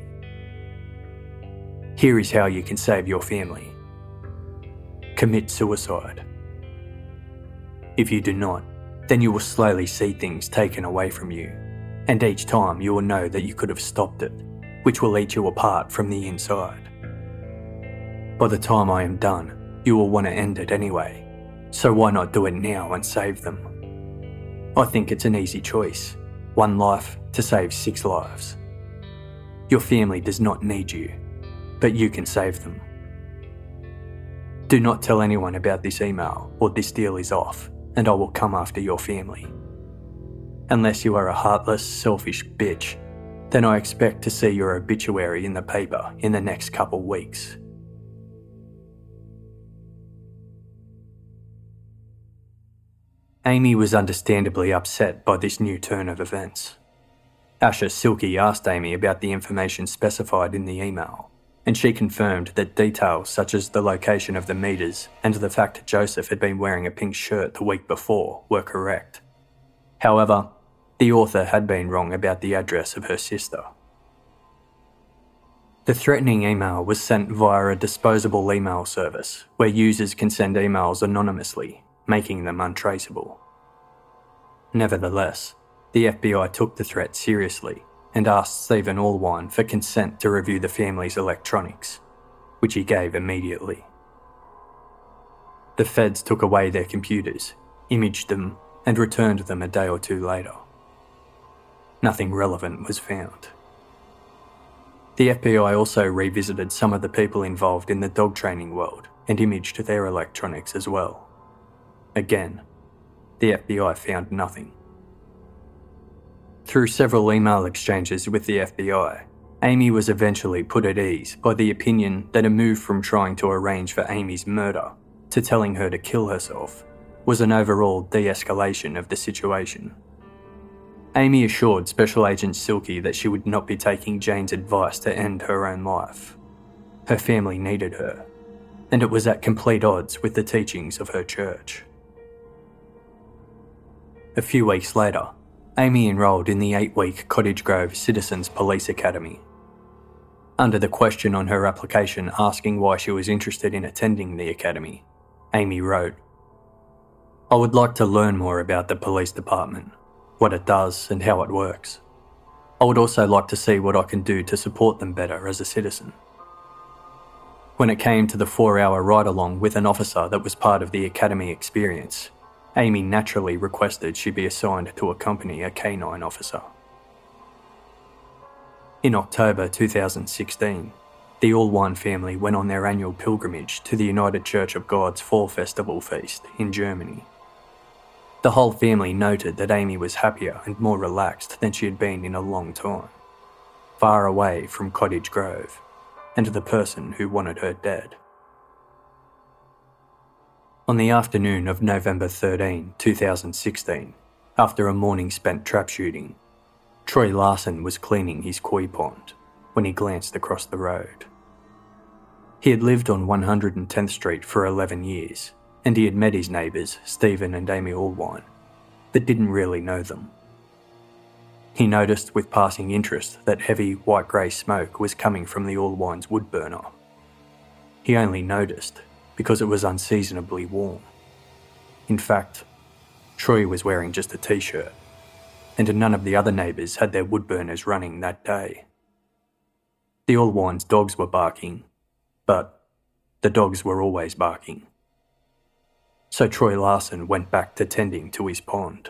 Speaker 2: Here is how you can save your family. Commit suicide. If you do not, then you will slowly see things taken away from you, and each time you will know that you could have stopped it, which will eat you apart from the inside. By the time I am done, you will want to end it anyway, so why not do it now and save them? I think it's an easy choice, one life to save six lives. Your family does not need you, but you can save them. Do not tell anyone about this email or this deal is off, and I will come after your family. Unless you are a heartless, selfish bitch, then I expect to see your obituary in the paper in the next couple weeks. Amy was understandably upset by this new turn of events. Asher Silky asked Amy about the information specified in the email, and she confirmed that details such as the location of the meters and the fact Joseph had been wearing a pink shirt the week before were correct. However, the author had been wrong about the address of her sister. The threatening email was sent via a disposable email service where users can send emails anonymously, making them untraceable. Nevertheless, the F B I took the threat seriously and asked Stephen Allwine for consent to review the family's electronics, which he gave immediately. The feds took away their computers, imaged them, and returned them a day or two later. Nothing relevant was found. The F B I also revisited some of the people involved in the dog training world and imaged their electronics as well. Again, the F B I found nothing. Through several email exchanges with the F B I, Amy was eventually put at ease by the opinion that a move from trying to arrange for Amy's murder to telling her to kill herself was an overall de-escalation of the situation. Amy assured Special Agent Silky that she would not be taking Jane's advice to end her own life. Her family needed her, and it was at complete odds with the teachings of her church. A few weeks later, Amy enrolled in the eight-week Cottage Grove Citizens Police Academy. Under the question on her application asking why she was interested in attending the academy, Amy wrote, "I would like to learn more about the police department, what it does and how it works. I would also like to see what I can do to support them better as a citizen." When it came to the four-hour ride-along with an officer that was part of the academy experience, Amy naturally requested she be assigned to accompany a canine officer. In October two thousand sixteen, the Allwine family went on their annual pilgrimage to the United Church of God's Fall Festival Feast in Germany. The whole family noted that Amy was happier and more relaxed than she had been in a long time, far away from Cottage Grove and the person who wanted her dead. On the afternoon of November thirteenth, two thousand sixteen, after a morning spent trap shooting, Troy Larson was cleaning his koi pond when he glanced across the road. He had lived on one hundred tenth Street for eleven years, and he had met his neighbours, Stephen and Amy Allwine, but didn't really know them. He noticed with passing interest that heavy white-grey smoke was coming from the Allwine's wood burner. He only noticed because it was unseasonably warm. In fact, Troy was wearing just a t-shirt, and none of the other neighbours had their wood burners running that day. The Allwine's dogs were barking, but the dogs were always barking. So Troy Larson went back to tending to his pond.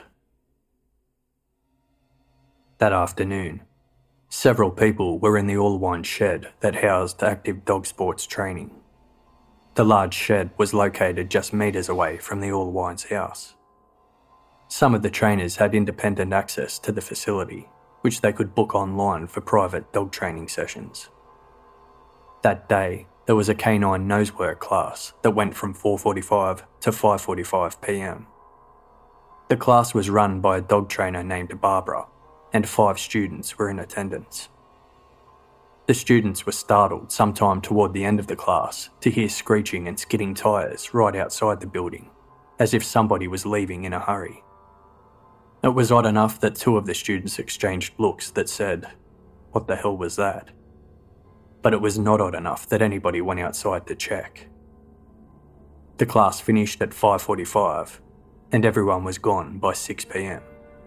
Speaker 2: That afternoon, several people were in the Allwine shed that housed active dog sports training. The large shed was located just metres away from the Allwine's house. Some of the trainers had independent access to the facility, which they could book online for private dog training sessions. That day, there was a canine nosework class that went from four forty-five to five forty-five p m. The class was run by a dog trainer named Barbara, and five students were in attendance. The students were startled sometime toward the end of the class to hear screeching and skidding tyres right outside the building, as if somebody was leaving in a hurry. It was odd enough that two of the students exchanged looks that said, "What the hell was that?" But it was not odd enough that anybody went outside to check. The class finished at five forty-five, and everyone was gone by six p.m.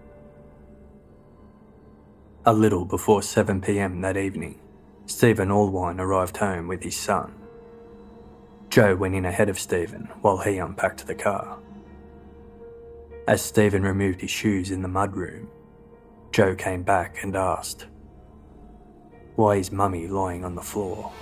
Speaker 2: A little before seven p.m. that evening, Stephen Allwine arrived home with his son. Joe went in ahead of Stephen while he unpacked the car. As Stephen removed his shoes in the mudroom, Joe came back and asked, "Why is Mummy lying on the floor?"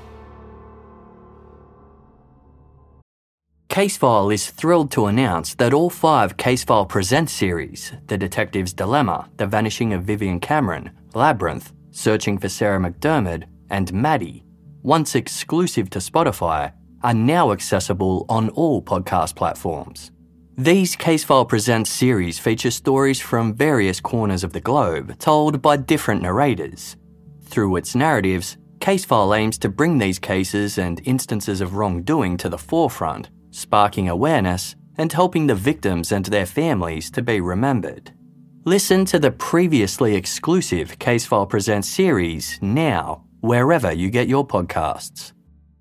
Speaker 3: Casefile is thrilled to announce that all five Casefile Presents series, The Detective's Dilemma, The Vanishing of Vivian Cameron, Labyrinth, Searching for Sarah McDermott, and Maddie, once exclusive to Spotify, are now accessible on all podcast platforms. These Casefile Presents series feature stories from various corners of the globe, told by different narrators. Through its narratives, Casefile aims to bring these cases and instances of wrongdoing to the forefront, sparking awareness and helping the victims and their families to be remembered. Listen to the previously exclusive Casefile Presents series now, wherever you get your podcasts.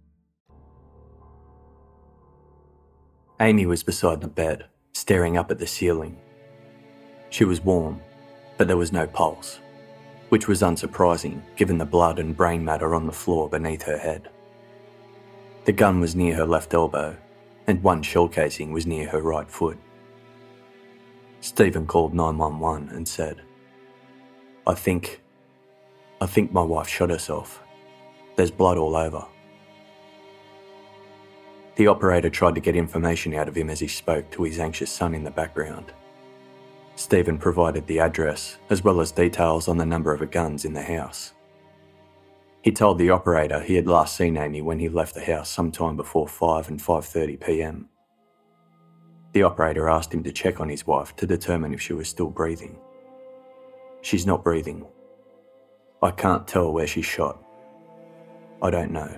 Speaker 2: Amy was beside the bed, staring up at the ceiling. She was warm, but there was no pulse, which was unsurprising given the blood and brain matter on the floor beneath her head. The gun was near her left elbow, and one shell casing was near her right foot. Stephen called nine one one and said, I think, I think my wife shot herself. There's blood all over." The operator tried to get information out of him as he spoke to his anxious son in the background. Stephen provided the address, as well as details on the number of guns in the house. He told the operator he had last seen Amy when he left the house sometime before five and five thirty p.m. The operator asked him to check on his wife to determine if she was still breathing. "She's not breathing. I can't tell where she's shot. I don't know."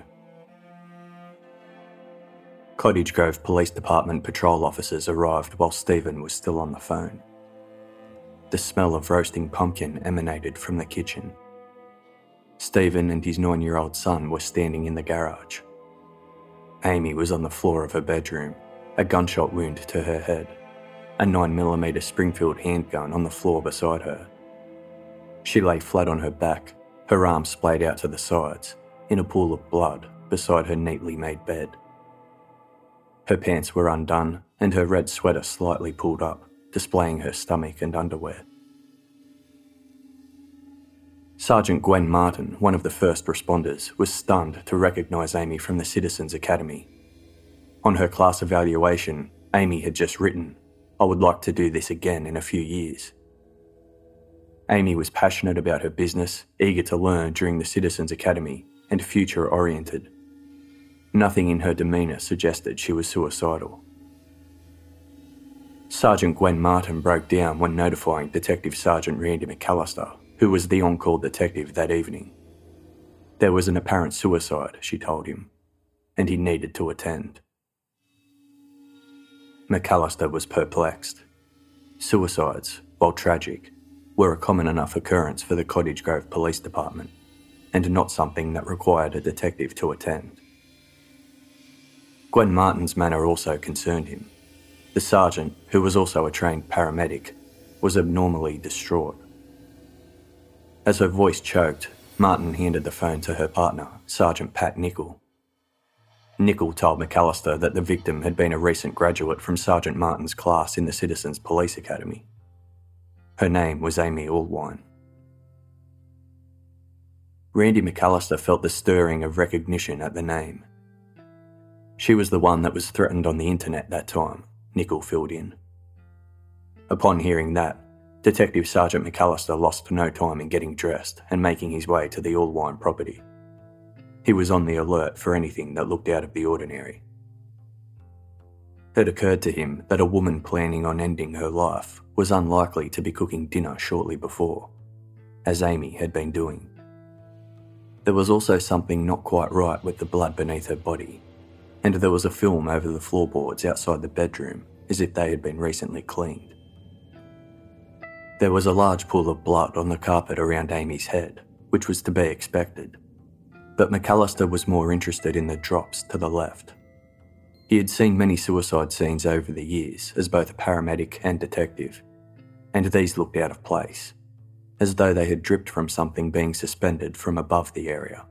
Speaker 2: Cottage Grove Police Department patrol officers arrived while Stephen was still on the phone. The smell of roasting pumpkin emanated from the kitchen. Stephen and his nine-year-old son were standing in the garage. Amy was on the floor of her bedroom, a gunshot wound to her head, a nine millimeter Springfield handgun on the floor beside her. She lay flat on her back, her arms splayed out to the sides, in a pool of blood beside her neatly made bed. Her pants were undone and her red sweater slightly pulled up, displaying her stomach and underwear. Sergeant Gwen Martin, one of the first responders, was stunned to recognise Amy from the Citizens Academy. On her class evaluation, Amy had just written, "I would like to do this again in a few years." Amy was passionate about her business, eager to learn during the Citizens Academy, and future-oriented. Nothing in her demeanour suggested she was suicidal. Sergeant Gwen Martin broke down when notifying Detective Sergeant Randy McAllister, who was the on-call detective that evening. There was an apparent suicide, she told him, and he needed to attend. McAllister was perplexed. Suicides, while tragic, were a common enough occurrence for the Cottage Grove Police Department, and not something that required a detective to attend. Gwen Martin's manner also concerned him. The sergeant, who was also a trained paramedic, was abnormally distraught. As her voice choked, Martin handed the phone to her partner, Sergeant Pat Nichol. Nichol told McAllister that the victim had been a recent graduate from Sergeant Martin's class in the Citizens Police Academy. Her name was Amy Allwine. Randy McAllister felt the stirring of recognition at the name. She was the one that was threatened on the internet that time, Nichol filled in. Upon hearing that, Detective Sergeant McAllister lost no time in getting dressed and making his way to the Allwine property. He was on the alert for anything that looked out of the ordinary. It occurred to him that a woman planning on ending her life was unlikely to be cooking dinner shortly before, as Amy had been doing. There was also something not quite right with the blood beneath her body, and there was a film over the floorboards outside the bedroom as if they had been recently cleaned. There was a large pool of blood on the carpet around Amy's head, which was to be expected, but McAllister was more interested in the drops to the left. He had seen many suicide scenes over the years as both a paramedic and detective, and these looked out of place, as though they had dripped from something being suspended from above the area.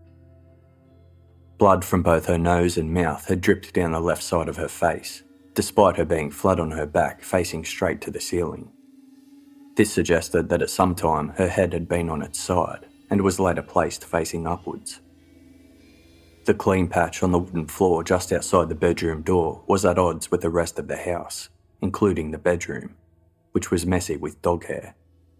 Speaker 2: Blood from both her nose and mouth had dripped down the left side of her face, despite her being flat on her back facing straight to the ceiling. This suggested that at some time her head had been on its side and was later placed facing upwards. The clean patch on the wooden floor just outside the bedroom door was at odds with the rest of the house, including the bedroom, which was messy with dog hair.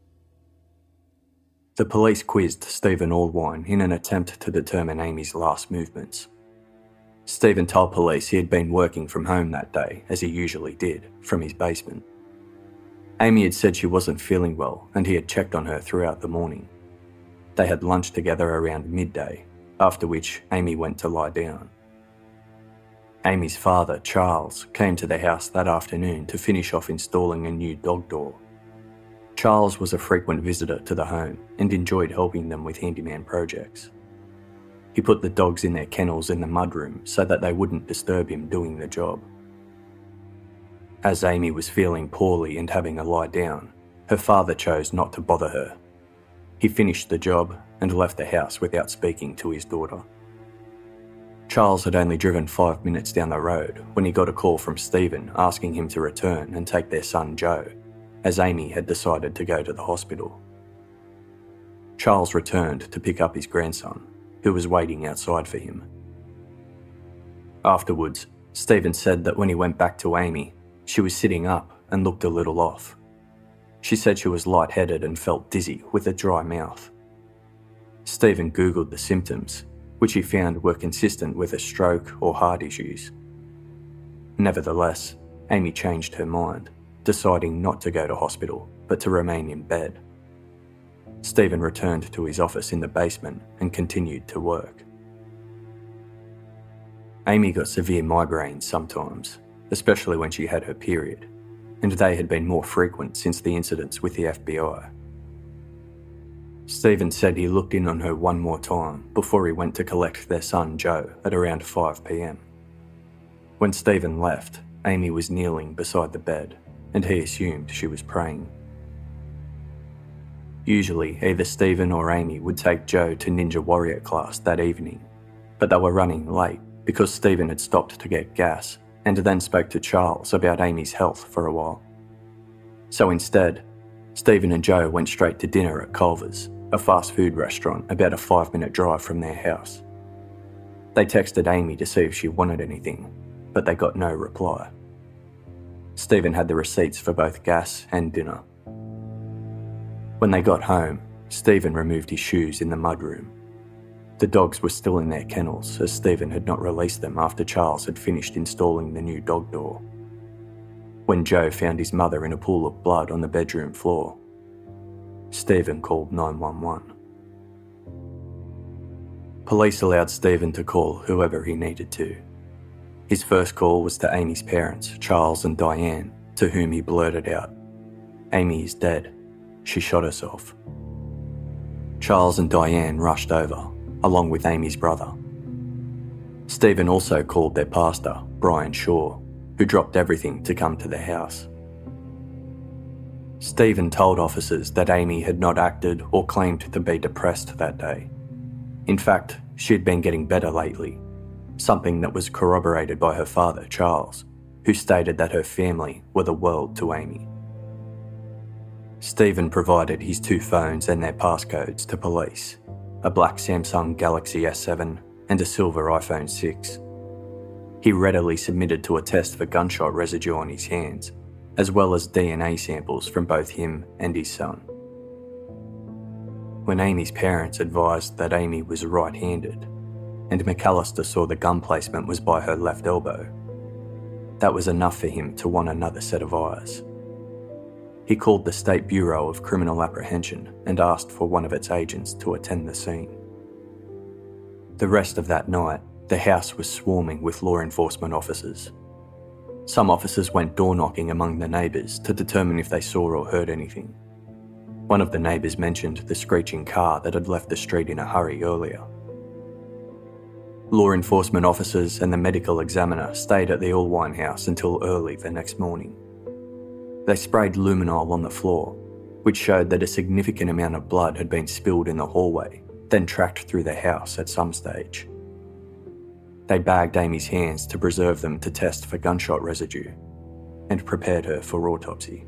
Speaker 2: The police quizzed Stephen Allwine in an attempt to determine Amy's last movements. Stephen told police he had been working from home that day, as he usually did, from his basement. Amy had said she wasn't feeling well and he had checked on her throughout the morning. They had lunch together around midday, after which Amy went to lie down. Amy's father, Charles, came to the house that afternoon to finish off installing a new dog door. Charles was a frequent visitor to the home and enjoyed helping them with handyman projects. He put the dogs in their kennels in the mudroom so that they wouldn't disturb him doing the job. As Amy was feeling poorly and having a lie down, her father chose not to bother her. He finished the job and left the house without speaking to his daughter. Charles had only driven five minutes down the road when he got a call from Stephen asking him to return and take their son Joe, as Amy had decided to go to the hospital. Charles returned to pick up his grandson, who was waiting outside for him. Afterwards, Stephen said that when he went back to Amy, she was sitting up and looked a little off. She said she was lightheaded and felt dizzy with a dry mouth. Stephen Googled the symptoms, which he found were consistent with a stroke or heart issues. Nevertheless, Amy changed her mind, deciding not to go to hospital, but to remain in bed. Stephen returned to his office in the basement and continued to work. Amy got severe migraines sometimes, especially when she had her period, and they had been more frequent since the incidents with the F B I. Stephen said he looked in on her one more time before he went to collect their son Joe at around five p.m. When Stephen left, Amy was kneeling beside the bed, and he assumed she was praying. Usually, either Stephen or Amy would take Joe to Ninja Warrior class that evening, but they were running late because Stephen had stopped to get gas and then spoke to Charles about Amy's health for a while. So instead, Stephen and Joe went straight to dinner at Culver's, a fast food restaurant about a five-minute drive from their house. They texted Amy to see if she wanted anything, but they got no reply. Stephen had the receipts for both gas and dinner. When they got home, Stephen removed his shoes in the mudroom. The dogs were still in their kennels as Stephen had not released them after Charles had finished installing the new dog door. When Joe found his mother in a pool of blood on the bedroom floor, Stephen called nine one one. Police allowed Stephen to call whoever he needed to. His first call was to Amy's parents, Charles and Diane, to whom he blurted out, "Amy is dead. She shot herself." Charles and Diane rushed over, along with Amy's brother. Stephen also called their pastor, Brian Shaw, who dropped everything to come to the house. Stephen told officers that Amy had not acted or claimed to be depressed that day. In fact, she had been getting better lately, something that was corroborated by her father, Charles, who stated that her family were the world to Amy. Stephen provided his two phones and their passcodes to police, a black Samsung Galaxy S seven and a silver iPhone six. He readily submitted to a test for gunshot residue on his hands, as well as D N A samples from both him and his son. When Amy's parents advised that Amy was right-handed, and McAllister saw the gun placement was by her left elbow, that was enough for him to want another set of eyes. He called the State Bureau of Criminal Apprehension and asked for one of its agents to attend the scene. The rest of that night, the house was swarming with law enforcement officers. Some officers went door-knocking among the neighbours to determine if they saw or heard anything. One of the neighbours mentioned the screeching car that had left the street in a hurry earlier. Law enforcement officers and the medical examiner stayed at the Allwine house until early the next morning. They sprayed luminol on the floor, which showed that a significant amount of blood had been spilled in the hallway, then tracked through the house at some stage. They bagged Amy's hands to preserve them to test for gunshot residue, and prepared her for autopsy.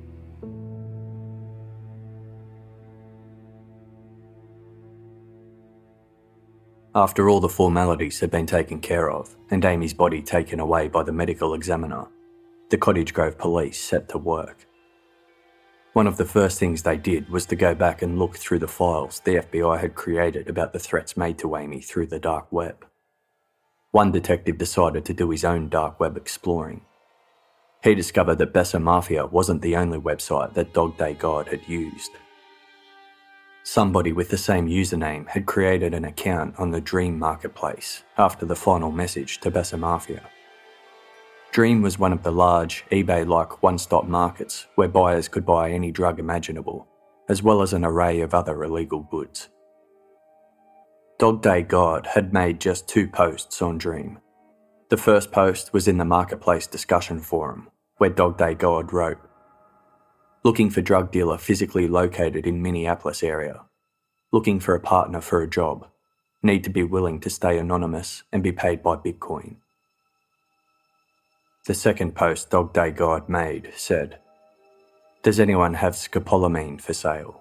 Speaker 2: After all the formalities had been taken care of and Amy's body taken away by the medical examiner, the Cottage Grove police set to work. One of the first things they did was to go back and look through the files the F B I had created about the threats made to Amy through the dark web. One detective decided to do his own dark web exploring. He discovered that Besser Mafia wasn't the only website that Dog Day God had used. Somebody with the same username had created an account on the Dream marketplace after the final message to Besser Mafia. Dream was one of the large, eBay-like one-stop markets where buyers could buy any drug imaginable, as well as an array of other illegal goods. Dog Day God had made just two posts on Dream. The first post was in the marketplace discussion forum, where Dog Day God wrote, "Looking for drug dealer physically located in Minneapolis area. Looking for a partner for a job. Need to be willing to stay anonymous and be paid by Bitcoin." The second post Dog Day God made said, "Does anyone have scopolamine for sale?"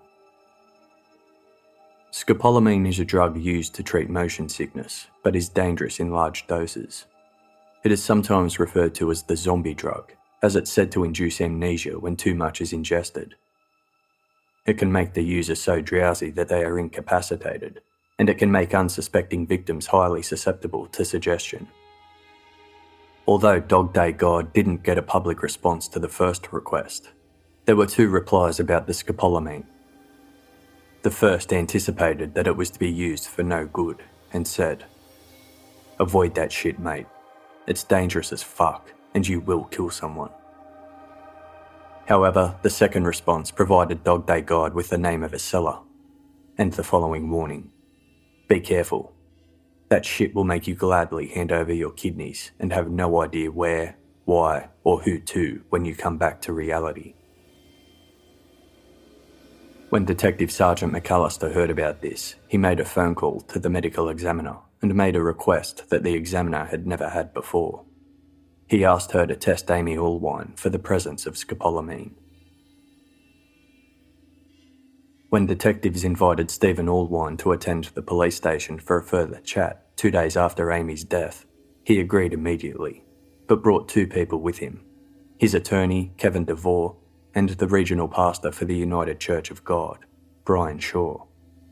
Speaker 2: Scopolamine is a drug used to treat motion sickness, but is dangerous in large doses. It is sometimes referred to as the zombie drug, as it's said to induce amnesia when too much is ingested. It can make the user so drowsy that they are incapacitated, and it can make unsuspecting victims highly susceptible to suggestion. Although Dog Day God didn't get a public response to the first request, there were two replies about the scopolamine. The first anticipated that it was to be used for no good and said, "Avoid that shit, mate. It's dangerous as fuck, and you will kill someone." However, the second response provided Dog Day God with the name of a seller, and the following warning: "Be careful. That shit will make you gladly hand over your kidneys and have no idea where, why, or who to when you come back to reality." When Detective Sergeant McAllister heard about this, he made a phone call to the medical examiner and made a request that the examiner had never had before. He asked her to test Amy Allwine for the presence of scopolamine. When detectives invited Stephen Allwine to attend the police station for a further chat two days after Amy's death, he agreed immediately, but brought two people with him: his attorney, Kevin DeVore, and the regional pastor for the United Church of God, Brian Shaw.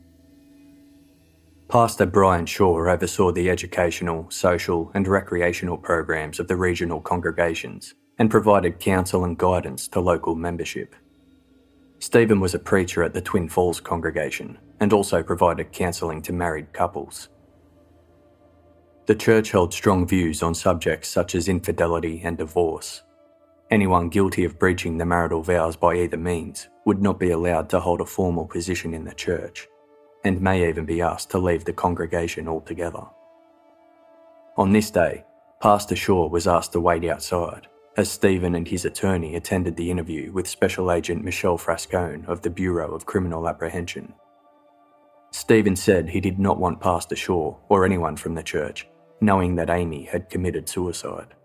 Speaker 2: Pastor Brian Shaw oversaw the educational, social and recreational programs of the regional congregations and provided counsel and guidance to local membership. Stephen was a preacher at the Twin Falls congregation and also provided counselling to married couples. The church held strong views on subjects such as infidelity and divorce. Anyone guilty of breaching the marital vows by either means would not be allowed to hold a formal position in the church, and may even be asked to leave the congregation altogether. On this day, Pastor Shaw was asked to wait outside, as Stephen and his attorney attended the interview with Special Agent Michelle Frascone of the Bureau of Criminal Apprehension. Stephen said he did not want Pastor Shaw or anyone from the church knowing that Amy had committed suicide.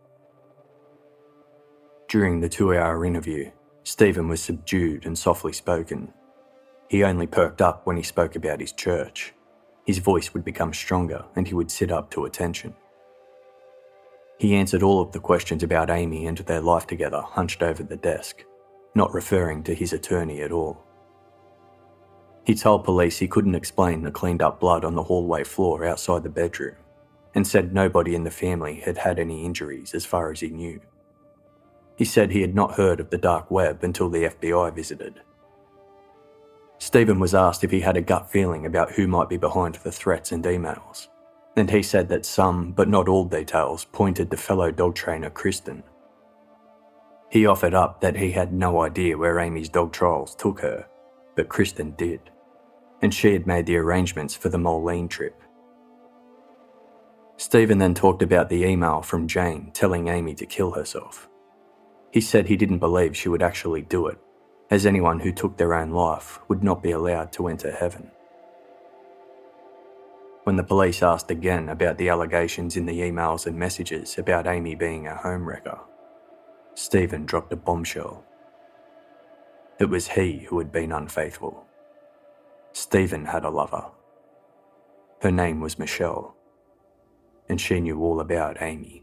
Speaker 2: During the two-hour interview, Stephen was subdued and softly spoken. He only perked up when he spoke about his church. His voice would become stronger and he would sit up to attention. He answered all of the questions about Amy and their life together hunched over the desk, not referring to his attorney at all. He told police he couldn't explain the cleaned up blood on the hallway floor outside the bedroom, and said nobody in the family had had any injuries as far as he knew. He said he had not heard of the dark web until the F B I visited. Stephen was asked if he had a gut feeling about who might be behind the threats and emails, and he said that some, but not all details, pointed to fellow dog trainer Kristen. He offered up that he had no idea where Amy's dog trials took her, but Kristen did, and she had made the arrangements for the Moline trip. Stephen then talked about the email from Jane telling Amy to kill herself. He said he didn't believe she would actually do it, as anyone who took their own life would not be allowed to enter heaven. When the police asked again about the allegations in the emails and messages about Amy being a homewrecker, Stephen dropped a bombshell. It was he who had been unfaithful. Stephen had a lover. Her name was Michelle, and she knew all about Amy.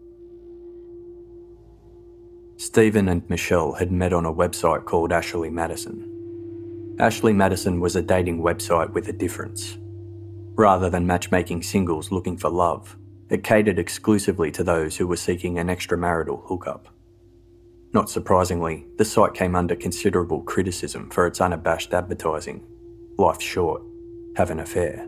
Speaker 2: Stephen and Michelle had met on a website called Ashley Madison. Ashley Madison was a dating website with a difference. Rather than matchmaking singles looking for love, it catered exclusively to those who were seeking an extramarital hookup. Not surprisingly, the site came under considerable criticism for its unabashed advertising. Life's short, have an affair.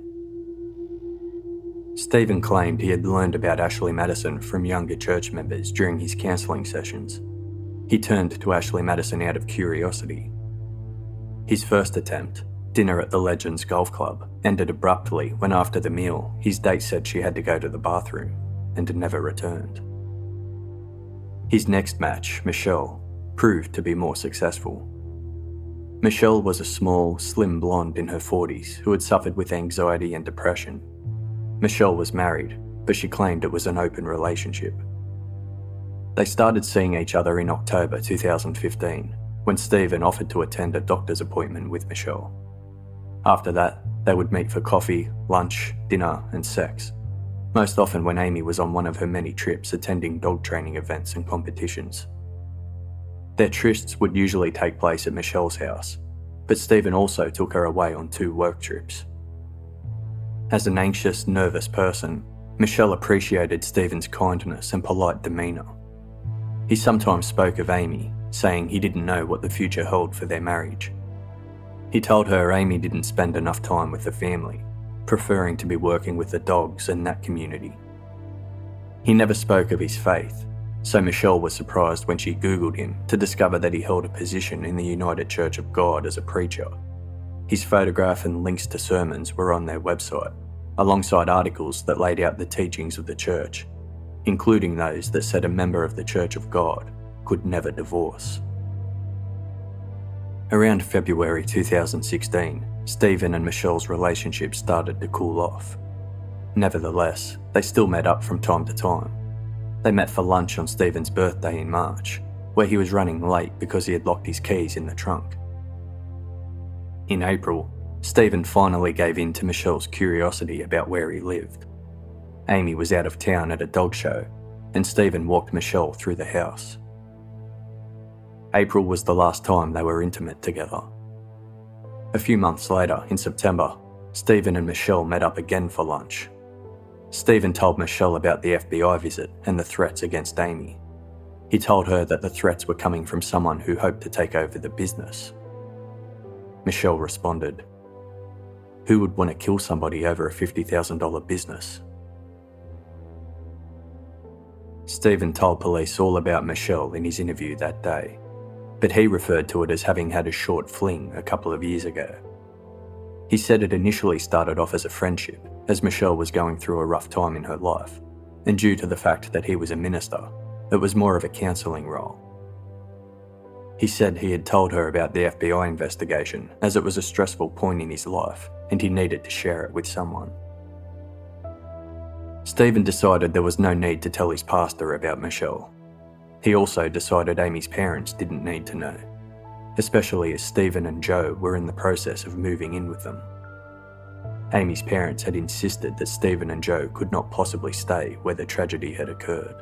Speaker 2: Stephen claimed he had learned about Ashley Madison from younger church members during his counselling sessions. He turned to Ashley Madison out of curiosity. His first attempt, dinner at the Legends Golf Club, ended abruptly when after the meal his date said she had to go to the bathroom and never returned. His next match, Michelle, proved to be more successful. Michelle was a small, slim blonde in her forties who had suffered with anxiety and depression. Michelle was married, but she claimed it was an open relationship. They started seeing each other in October two thousand fifteen, when Stephen offered to attend a doctor's appointment with Michelle. After that, they would meet for coffee, lunch, dinner, and sex, most often when Amy was on one of her many trips attending dog training events and competitions. Their trysts would usually take place at Michelle's house, but Stephen also took her away on two work trips. As an anxious, nervous person, Michelle appreciated Stephen's kindness and polite demeanour. He sometimes spoke of Amy, saying he didn't know what the future held for their marriage. He told her Amy didn't spend enough time with the family, preferring to be working with the dogs in that community. He never spoke of his faith, so Michelle was surprised when she Googled him to discover that he held a position in the United Church of God as a preacher. His photograph and links to sermons were on their website, alongside articles that laid out the teachings of the church, including those that said a member of the Church of God could never divorce. Around February two thousand sixteen, Stephen and Michelle's relationship started to cool off. Nevertheless, they still met up from time to time. They met for lunch on Stephen's birthday in March, where he was running late because he had locked his keys in the trunk. In April, Stephen finally gave in to Michelle's curiosity about where he lived. Amy was out of town at a dog show, and Stephen walked Michelle through the house. April was the last time they were intimate together. A few months later, in September, Stephen and Michelle met up again for lunch. Stephen told Michelle about the F B I visit and the threats against Amy. He told her that the threats were coming from someone who hoped to take over the business. Michelle responded, "Who would want to kill somebody over a fifty thousand dollars business?" Stephen told police all about Michelle in his interview that day, but he referred to it as having had a short fling a couple of years ago. He said it initially started off as a friendship, as Michelle was going through a rough time in her life, and due to the fact that he was a minister, it was more of a counselling role. He said he had told her about the F B I investigation as it was a stressful point in his life and he needed to share it with someone. Stephen decided there was no need to tell his pastor about Michelle. He also decided Amy's parents didn't need to know, especially as Stephen and Joe were in the process of moving in with them. Amy's parents had insisted that Stephen and Joe could not possibly stay where the tragedy had occurred.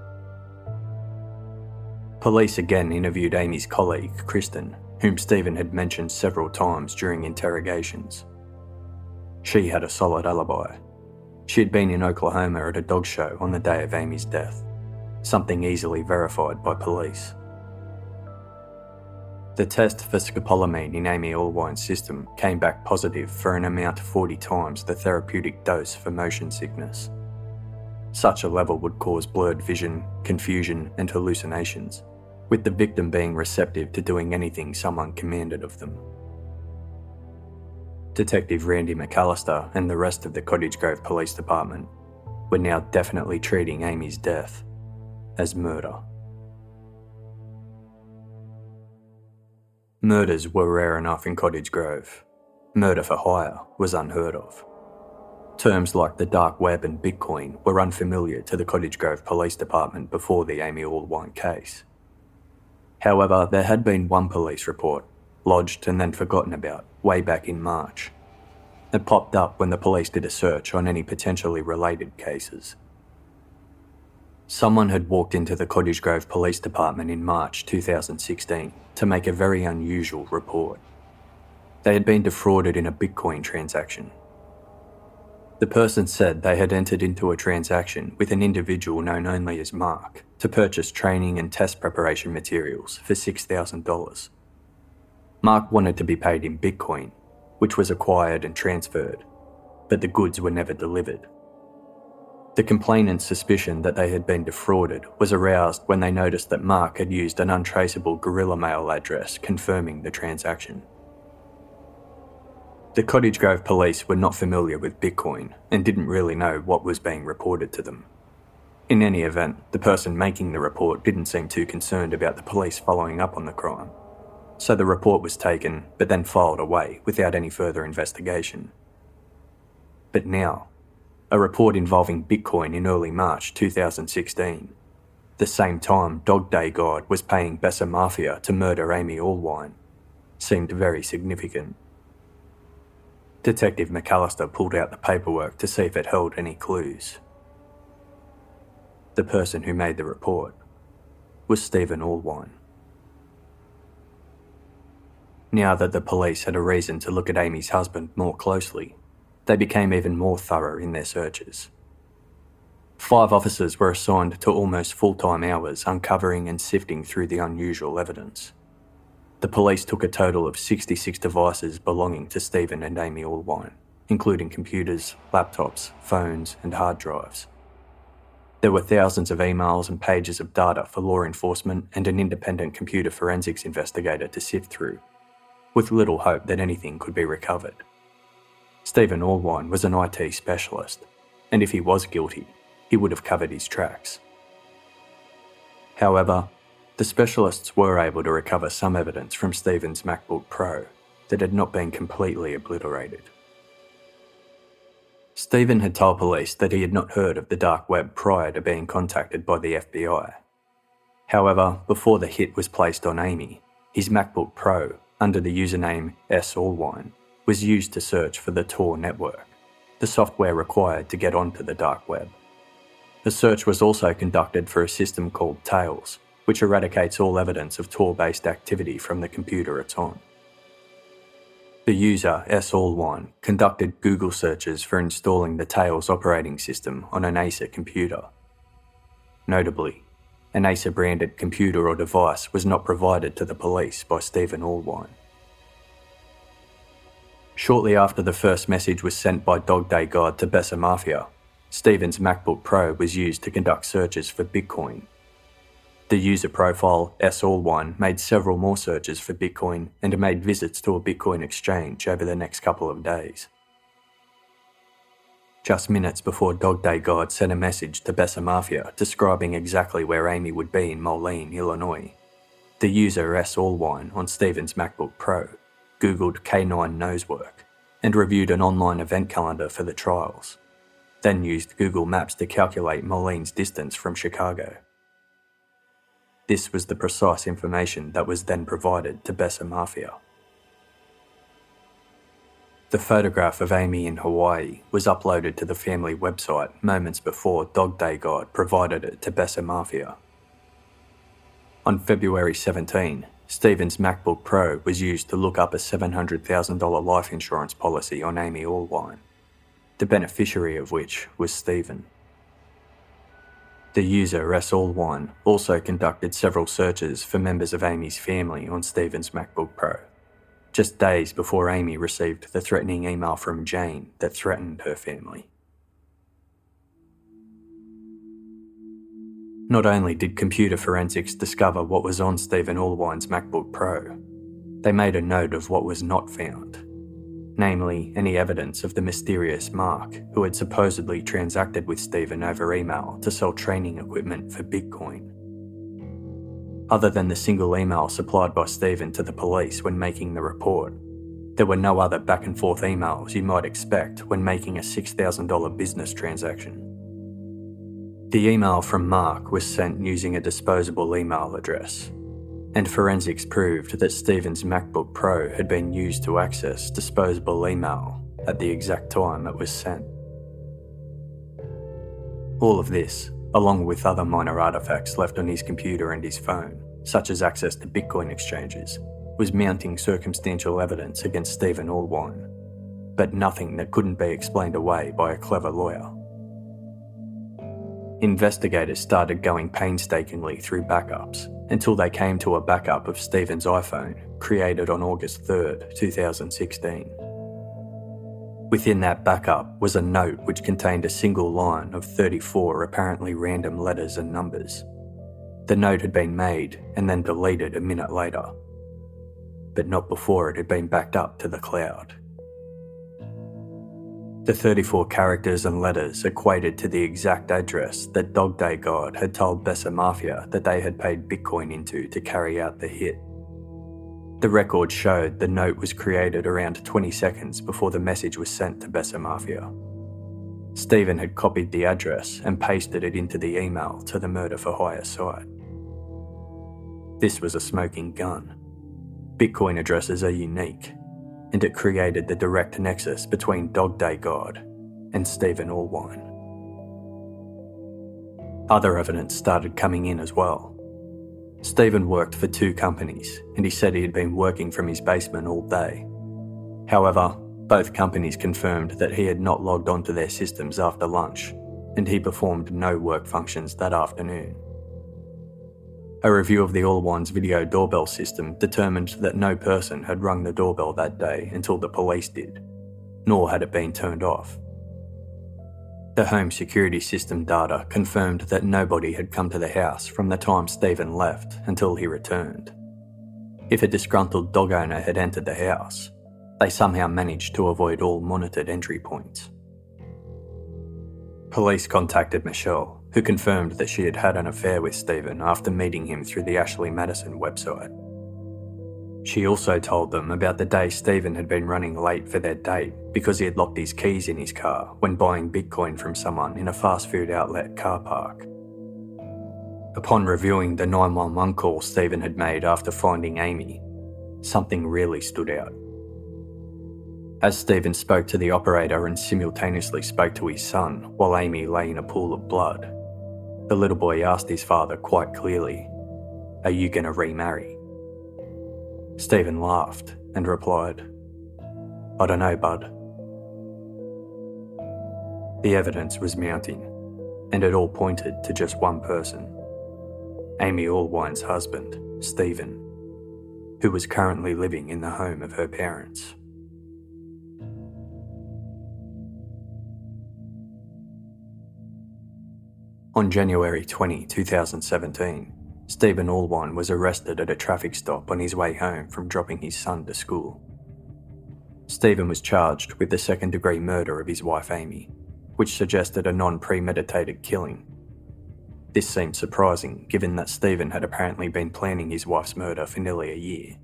Speaker 2: Police again interviewed Amy's colleague, Kristen, whom Stephen had mentioned several times during interrogations. She had a solid alibi. She had been in Oklahoma at a dog show on the day of Amy's death, something easily verified by police. The test for scopolamine in Amy Allwine's system came back positive for an amount forty times the therapeutic dose for motion sickness. Such a level would cause blurred vision, confusion, and hallucinations, with the victim being receptive to doing anything someone commanded of them. Detective Randy McAllister and the rest of the Cottage Grove Police Department were now definitely treating Amy's death as murder. Murders were rare enough in Cottage Grove. Murder for hire was unheard of. Terms like the dark web and Bitcoin were unfamiliar to the Cottage Grove Police Department before the Amy Allwine case. However, there had been one police report, lodged and then forgotten about, way back in March. It popped up when the police did a search on any potentially related cases. Someone had walked into the Cottage Grove Police Department in March two thousand sixteen to make a very unusual report. They had been defrauded in a Bitcoin transaction. The person said they had entered into a transaction with an individual known only as Mark to purchase training and test preparation materials for six thousand dollars. Mark wanted to be paid in Bitcoin, which was acquired and transferred, but the goods were never delivered. The complainant's suspicion that they had been defrauded was aroused when they noticed that Mark had used an untraceable Gorilla Mail address confirming the transaction. The Cottage Grove police were not familiar with Bitcoin and didn't really know what was being reported to them. In any event, the person making the report didn't seem too concerned about the police following up on the crime, so the report was taken but then filed away without any further investigation. But now, a report involving Bitcoin in early March two thousand sixteen, the same time Dog Day God was paying Besser Mafia to murder Amy Allwine, seemed very significant. Detective McAllister pulled out the paperwork to see if it held any clues. The person who made the report was Stephen Allwine. Now that the police had a reason to look at Amy's husband more closely, they became even more thorough in their searches. Five officers were assigned to almost full-time hours uncovering and sifting through the unusual evidence. The police took a total of sixty-six devices belonging to Stephen and Amy Allwine, including computers, laptops, phones, and hard drives. There were thousands of emails and pages of data for law enforcement and an independent computer forensics investigator to sift through, with little hope that anything could be recovered. Stephen Allwine was an I T specialist, and if he was guilty, he would have covered his tracks. However, the specialists were able to recover some evidence from Stephen's MacBook Pro that had not been completely obliterated. Stephen had told police that he had not heard of the dark web prior to being contacted by the F B I. However, before the hit was placed on Amy, his MacBook Pro, under the username S Allwine, was used to search for the Tor network, the software required to get onto the dark web. The search was also conducted for a system called Tails, which eradicates all evidence of Tor-based activity from the computer it's on. The user, S Allwine, conducted Google searches for installing the Tails operating system on an Acer computer. Notably, an Acer-branded computer or device was not provided to the police by Stephen Allwine. Shortly after the first message was sent by Dog Day God to Besser Mafia, Stephen's MacBook Pro was used to conduct searches for Bitcoin. The user profile, S Allwine, made several more searches for Bitcoin and made visits to a Bitcoin exchange over the next couple of days. Just minutes before Dog Day God sent a message to Besser Mafia describing exactly where Amy would be in Moline, Illinois, the user S Allwine on Stephen's MacBook Pro Googled K nine Nosework and reviewed an online event calendar for the trials, then used Google Maps to calculate Moline's distance from Chicago. This was the precise information that was then provided to Besser Mafia. The photograph of Amy in Hawaii was uploaded to the family website moments before Dog Day God provided it to Besser Mafia. On February seventeenth, Stephen's MacBook Pro was used to look up a seven hundred thousand dollars life insurance policy on Amy Allwine, the beneficiary of which was Stephen. The user S Allwine also conducted several searches for members of Amy's family on Stephen's MacBook Pro, just days before Amy received the threatening email from Jane that threatened her family. Not only did computer forensics discover what was on Stephen Allwine's MacBook Pro, they made a note of what was not found. namely any evidence of the mysterious Mark who had supposedly transacted with Stephen over email to sell training equipment for Bitcoin. Other than the single email supplied by Stephen to the police when making the report, there were no other back and forth emails you might expect when making a six thousand dollars business transaction. The email from Mark was sent using a disposable email address, and forensics proved that Stephen's MacBook Pro had been used to access disposable email at the exact time it was sent. All of this, along with other minor artefacts left on his computer and his phone, such as access to Bitcoin exchanges, was mounting circumstantial evidence against Stephen Allwine, but nothing that couldn't be explained away by a clever lawyer. Investigators started going painstakingly through backups until they came to a backup of Stephen's iPhone created on August third, twenty sixteen. Within that backup was a note which contained a single line of thirty-four apparently random letters and numbers. The note had been made and then deleted a minute later, but not before it had been backed up to the cloud. The thirty-four characters and letters equated to the exact address that Dog Day God had told Bessa Mafia that they had paid Bitcoin into to carry out the hit. The record showed the note was created around twenty seconds before the message was sent to Bessa Mafia. Stephen had copied the address and pasted it into the email to the Murder for Hire site. This was a smoking gun. Bitcoin addresses are unique, and it created the direct nexus between Dog Day God and Stephen Allwine. Other evidence started coming in as well. Stephen worked for two companies, and he said he had been working from his basement all day. However, both companies confirmed that he had not logged onto their systems after lunch, and he performed no work functions that afternoon. A review of the Allwine's video doorbell system determined that no person had rung the doorbell that day until the police did, nor had it been turned off. The home security system data confirmed that nobody had come to the house from the time Stephen left until he returned. If a disgruntled dog owner had entered the house, they somehow managed to avoid all monitored entry points. Police contacted Michelle, who confirmed that she had had an affair with Stephen after meeting him through the Ashley Madison website. She also told them about the day Stephen had been running late for their date because he had locked his keys in his car when buying Bitcoin from someone in a fast food outlet car park. Upon reviewing the nine one one call Stephen had made after finding Amy, something really stood out. As Stephen spoke to the operator and simultaneously spoke to his son while Amy lay in a pool of blood, the little boy asked his father quite clearly, "Are you going to remarry?" Stephen laughed and replied, "I don't know, bud." The evidence was mounting, and it all pointed to just one person, Amy Allwine's husband, Stephen, who was currently living in the home of her parents. On January twentieth, twenty seventeen, Stephen Allwine was arrested at a traffic stop on his way home from dropping his son to school. Stephen was charged with the second-degree murder of his wife Amy, which suggested a non-premeditated killing. This seemed surprising given that Stephen had apparently been planning his wife's murder for nearly a year.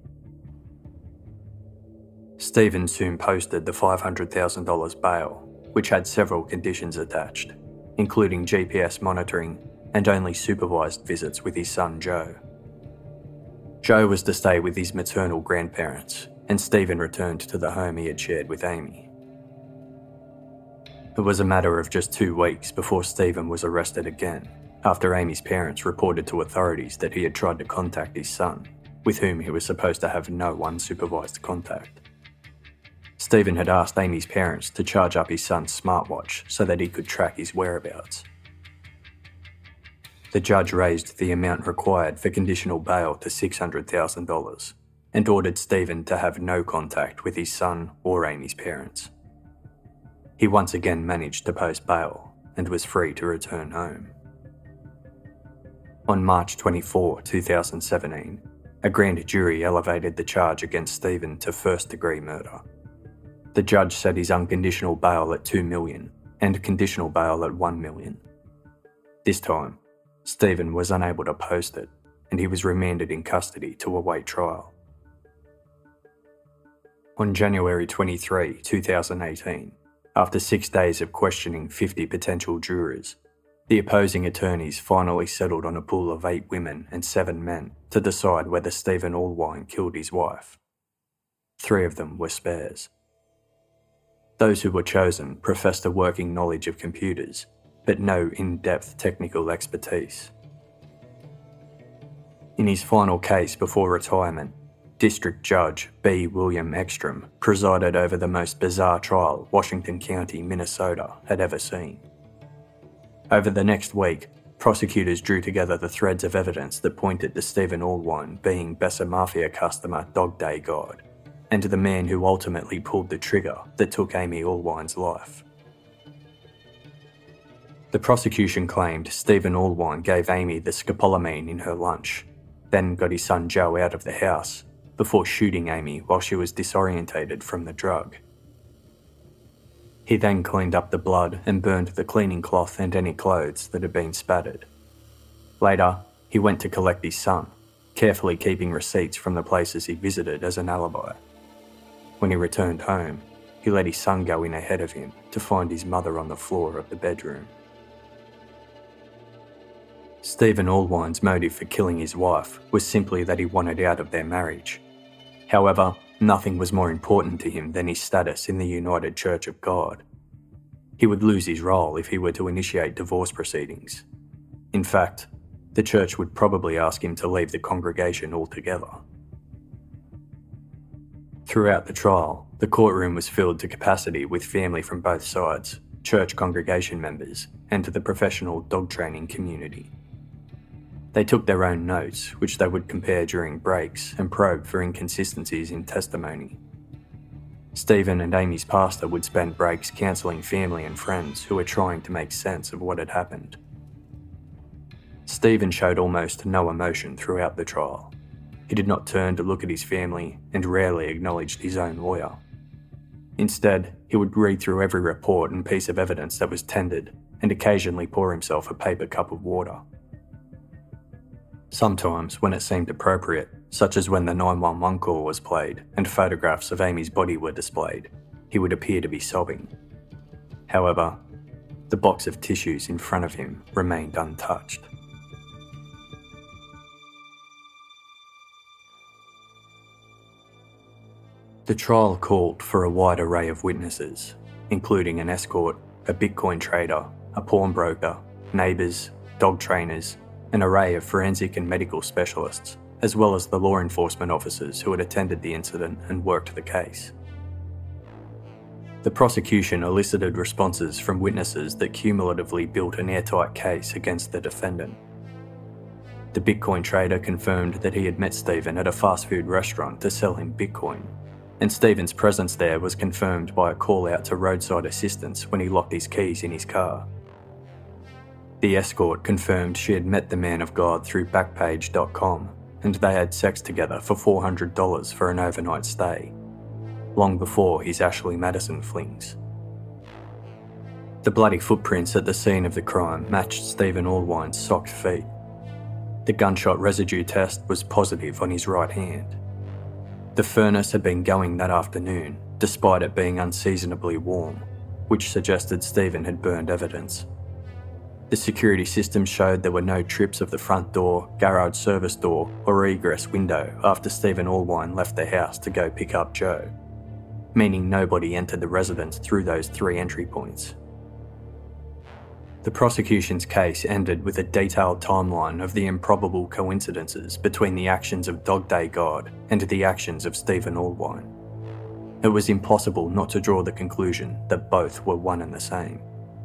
Speaker 2: Stephen soon posted the five hundred thousand dollars bail, which had several conditions attached, including G P S monitoring and only supervised visits with his son Joe. Joe was to stay with his maternal grandparents, and Stephen returned to the home he had shared with Amy. It was a matter of just two weeks before Stephen was arrested again, after Amy's parents reported to authorities that he had tried to contact his son, with whom he was supposed to have no unsupervised contact. Stephen had asked Amy's parents to charge up his son's smartwatch so that he could track his whereabouts. The judge raised the amount required for conditional bail to six hundred thousand dollars and ordered Stephen to have no contact with his son or Amy's parents. He once again managed to post bail and was free to return home. On March twenty-fourth, twenty seventeen, a grand jury elevated the charge against Stephen to first-degree murder. The judge set his unconditional bail at two million dollars and conditional bail at one million dollars. This time, Stephen was unable to post it, and he was remanded in custody to await trial. On January twenty-third, twenty eighteen, after six days of questioning fifty potential jurors, the opposing attorneys finally settled on a pool of eight women and seven men to decide whether Stephen Allwine killed his wife. Three of them were spares. Those who were chosen professed a working knowledge of computers, but no in-depth technical expertise. In his final case before retirement, District Judge B. William Ekstrom presided over the most bizarre trial Washington County, Minnesota had ever seen. Over the next week, prosecutors drew together the threads of evidence that pointed to Stephen Allwine being Besser Mafia customer Dog Day God, and to the man who ultimately pulled the trigger that took Amy Allwine's life. The prosecution claimed Stephen Allwine gave Amy the scopolamine in her lunch, then got his son Joe out of the house before shooting Amy while she was disorientated from the drug. He then cleaned up the blood and burned the cleaning cloth and any clothes that had been spattered. Later, he went to collect his son, carefully keeping receipts from the places he visited as an alibi. When he returned home, he let his son go in ahead of him to find his mother on the floor of the bedroom. Stephen Allwine's motive for killing his wife was simply that he wanted out of their marriage. However, nothing was more important to him than his status in the United Church of God. He would lose his role if he were to initiate divorce proceedings. In fact, the church would probably ask him to leave the congregation altogether. Throughout the trial, the courtroom was filled to capacity with family from both sides, church congregation members, and to the professional dog training community. They took their own notes, which they would compare during breaks and probe for inconsistencies in testimony. Stephen and Amy's pastor would spend breaks counselling family and friends who were trying to make sense of what had happened. Stephen showed almost no emotion throughout the trial. He did not turn to look at his family and rarely acknowledged his own lawyer. Instead, he would read through every report and piece of evidence that was tendered and occasionally pour himself a paper cup of water. Sometimes, when it seemed appropriate, such as when the nine one one call was played and photographs of Amy's body were displayed, he would appear to be sobbing. However, the box of tissues in front of him remained untouched. The trial called for a wide array of witnesses, including an escort, a Bitcoin trader, a pawnbroker, neighbours, dog trainers, an array of forensic and medical specialists, as well as the law enforcement officers who had attended the incident and worked the case. The prosecution elicited responses from witnesses that cumulatively built an airtight case against the defendant. The Bitcoin trader confirmed that he had met Stephen at a fast food restaurant to sell him Bitcoin, and Stephen's presence there was confirmed by a call out to roadside assistance when he locked his keys in his car. The escort confirmed she had met the man of God through Backpage dot com, and they had sex together for four hundred dollars for an overnight stay, long before his Ashley Madison flings. The bloody footprints at the scene of the crime matched Stephen Allwine's socked feet. The gunshot residue test was positive on his right hand. The furnace had been going that afternoon, despite it being unseasonably warm, which suggested Stephen had burned evidence. The security system showed there were no trips of the front door, garage service door, or egress window after Stephen Allwine left the house to go pick up Joe, meaning nobody entered the residence through those three entry points. The prosecution's case ended with a detailed timeline of the improbable coincidences between the actions of Dog Day God and the actions of Stephen Allwine. It was impossible not to draw the conclusion that both were one and the same.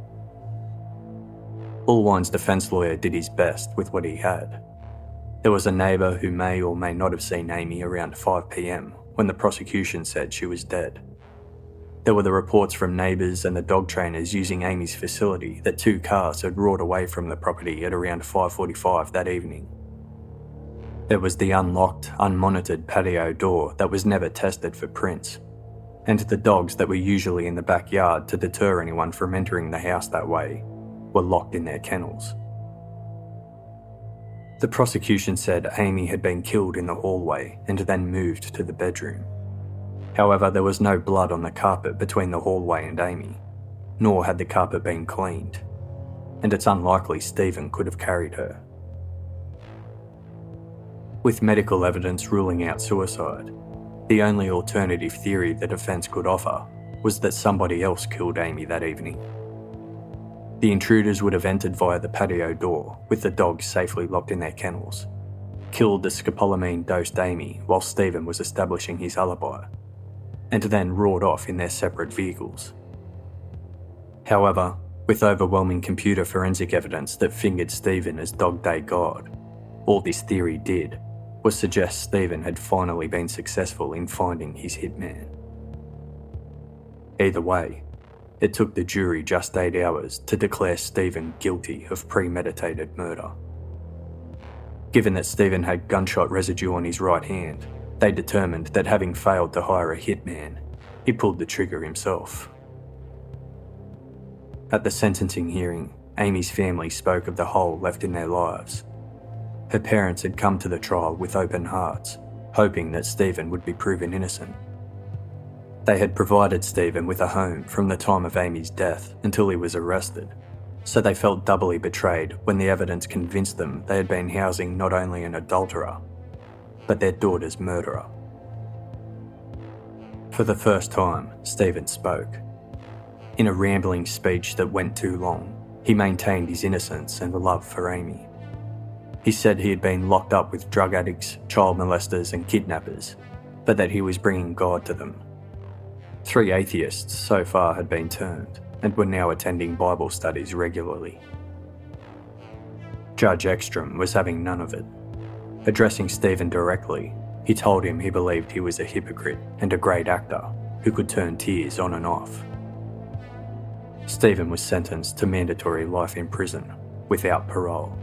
Speaker 2: Allwine's defence lawyer did his best with what he had. There was a neighbour who may or may not have seen Amy around five p m when the prosecution said she was dead. There were the reports from neighbours and the dog trainers using Amy's facility that two cars had roared away from the property at around five forty-five that evening. There was the unlocked, unmonitored patio door that was never tested for prints. and the dogs that were usually in the backyard to deter anyone from entering the house that way were locked in their kennels. The prosecution said Amy had been killed in the hallway and then moved to the bedroom. However, there was no blood on the carpet between the hallway and Amy, nor had the carpet been cleaned, and it's unlikely Stephen could have carried her. With medical evidence ruling out suicide, the only alternative theory the defence could offer was that somebody else killed Amy that evening. The intruders would have entered via the patio door with the dogs safely locked in their kennels, killed the scopolamine-dosed Amy while Stephen was establishing his alibi, and then roared off in their separate vehicles. However, with overwhelming computer forensic evidence that fingered Stephen as Dog Day God, all this theory did was suggest Stephen had finally been successful in finding his hitman. Either way, it took the jury just eight hours to declare Stephen guilty of premeditated murder. Given that Stephen had gunshot residue on his right hand, they determined that having failed to hire a hitman, he pulled the trigger himself. At the sentencing hearing, Amy's family spoke of the hole left in their lives. Her parents had come to the trial with open hearts, hoping that Stephen would be proven innocent. They had provided Stephen with a home from the time of Amy's death until he was arrested, so they felt doubly betrayed when the evidence convinced them they had been housing not only an adulterer, but their daughter's murderer. For the first time, Stephen spoke. In a rambling speech that went too long, he maintained his innocence and love for Amy. He said he had been locked up with drug addicts, child molesters and kidnappers, but that he was bringing God to them. Three atheists so far had been turned and were now attending Bible studies regularly. Judge Ekstrom was having none of it. Addressing Stephen directly, he told him he believed he was a hypocrite and a great actor who could turn tears on and off. Stephen was sentenced to mandatory life in prison without parole.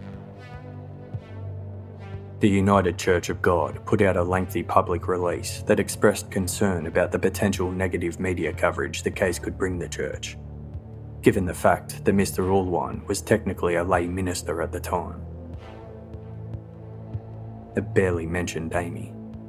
Speaker 2: The United Church of God put out a lengthy public release that expressed concern about the potential negative media coverage the case could bring the church, given the fact that Mister Allwine was technically a lay minister at the time. It barely mentioned Amy.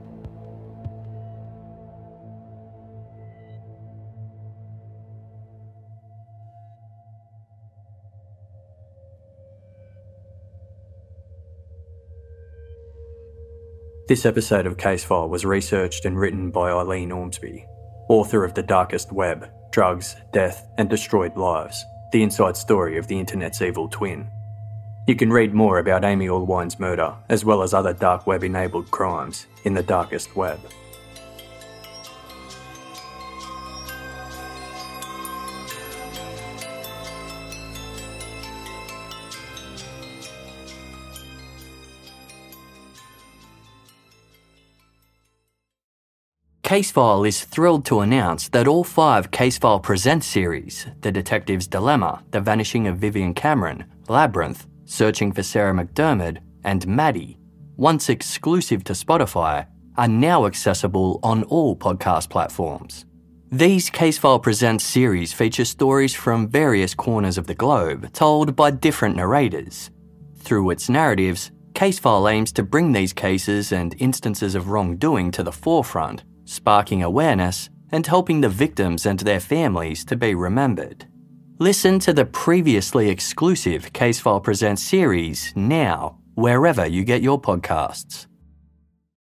Speaker 2: This episode of Case File was researched and written by Eileen Ormsby, author of The Darkest Web, Drugs, Death and Destroyed Lives, the inside story of the internet's evil twin. You can read more about Amy Allwine's murder, as well as other dark web-enabled crimes, in The Darkest Web.
Speaker 3: Casefile is thrilled to announce that all five Casefile Presents series, The Detective's Dilemma, The Vanishing of Vivian Cameron, Labyrinth, Searching for Sarah McDermott, and Maddie, once exclusive to Spotify, are now accessible on all podcast platforms. These Casefile Presents series feature stories from various corners of the globe, told by different narrators. Through its narratives, Casefile aims to bring these cases and instances of wrongdoing to the forefront, sparking awareness and helping the victims and their families to be remembered. Listen to the previously exclusive Casefile Presents series now, wherever you get your podcasts.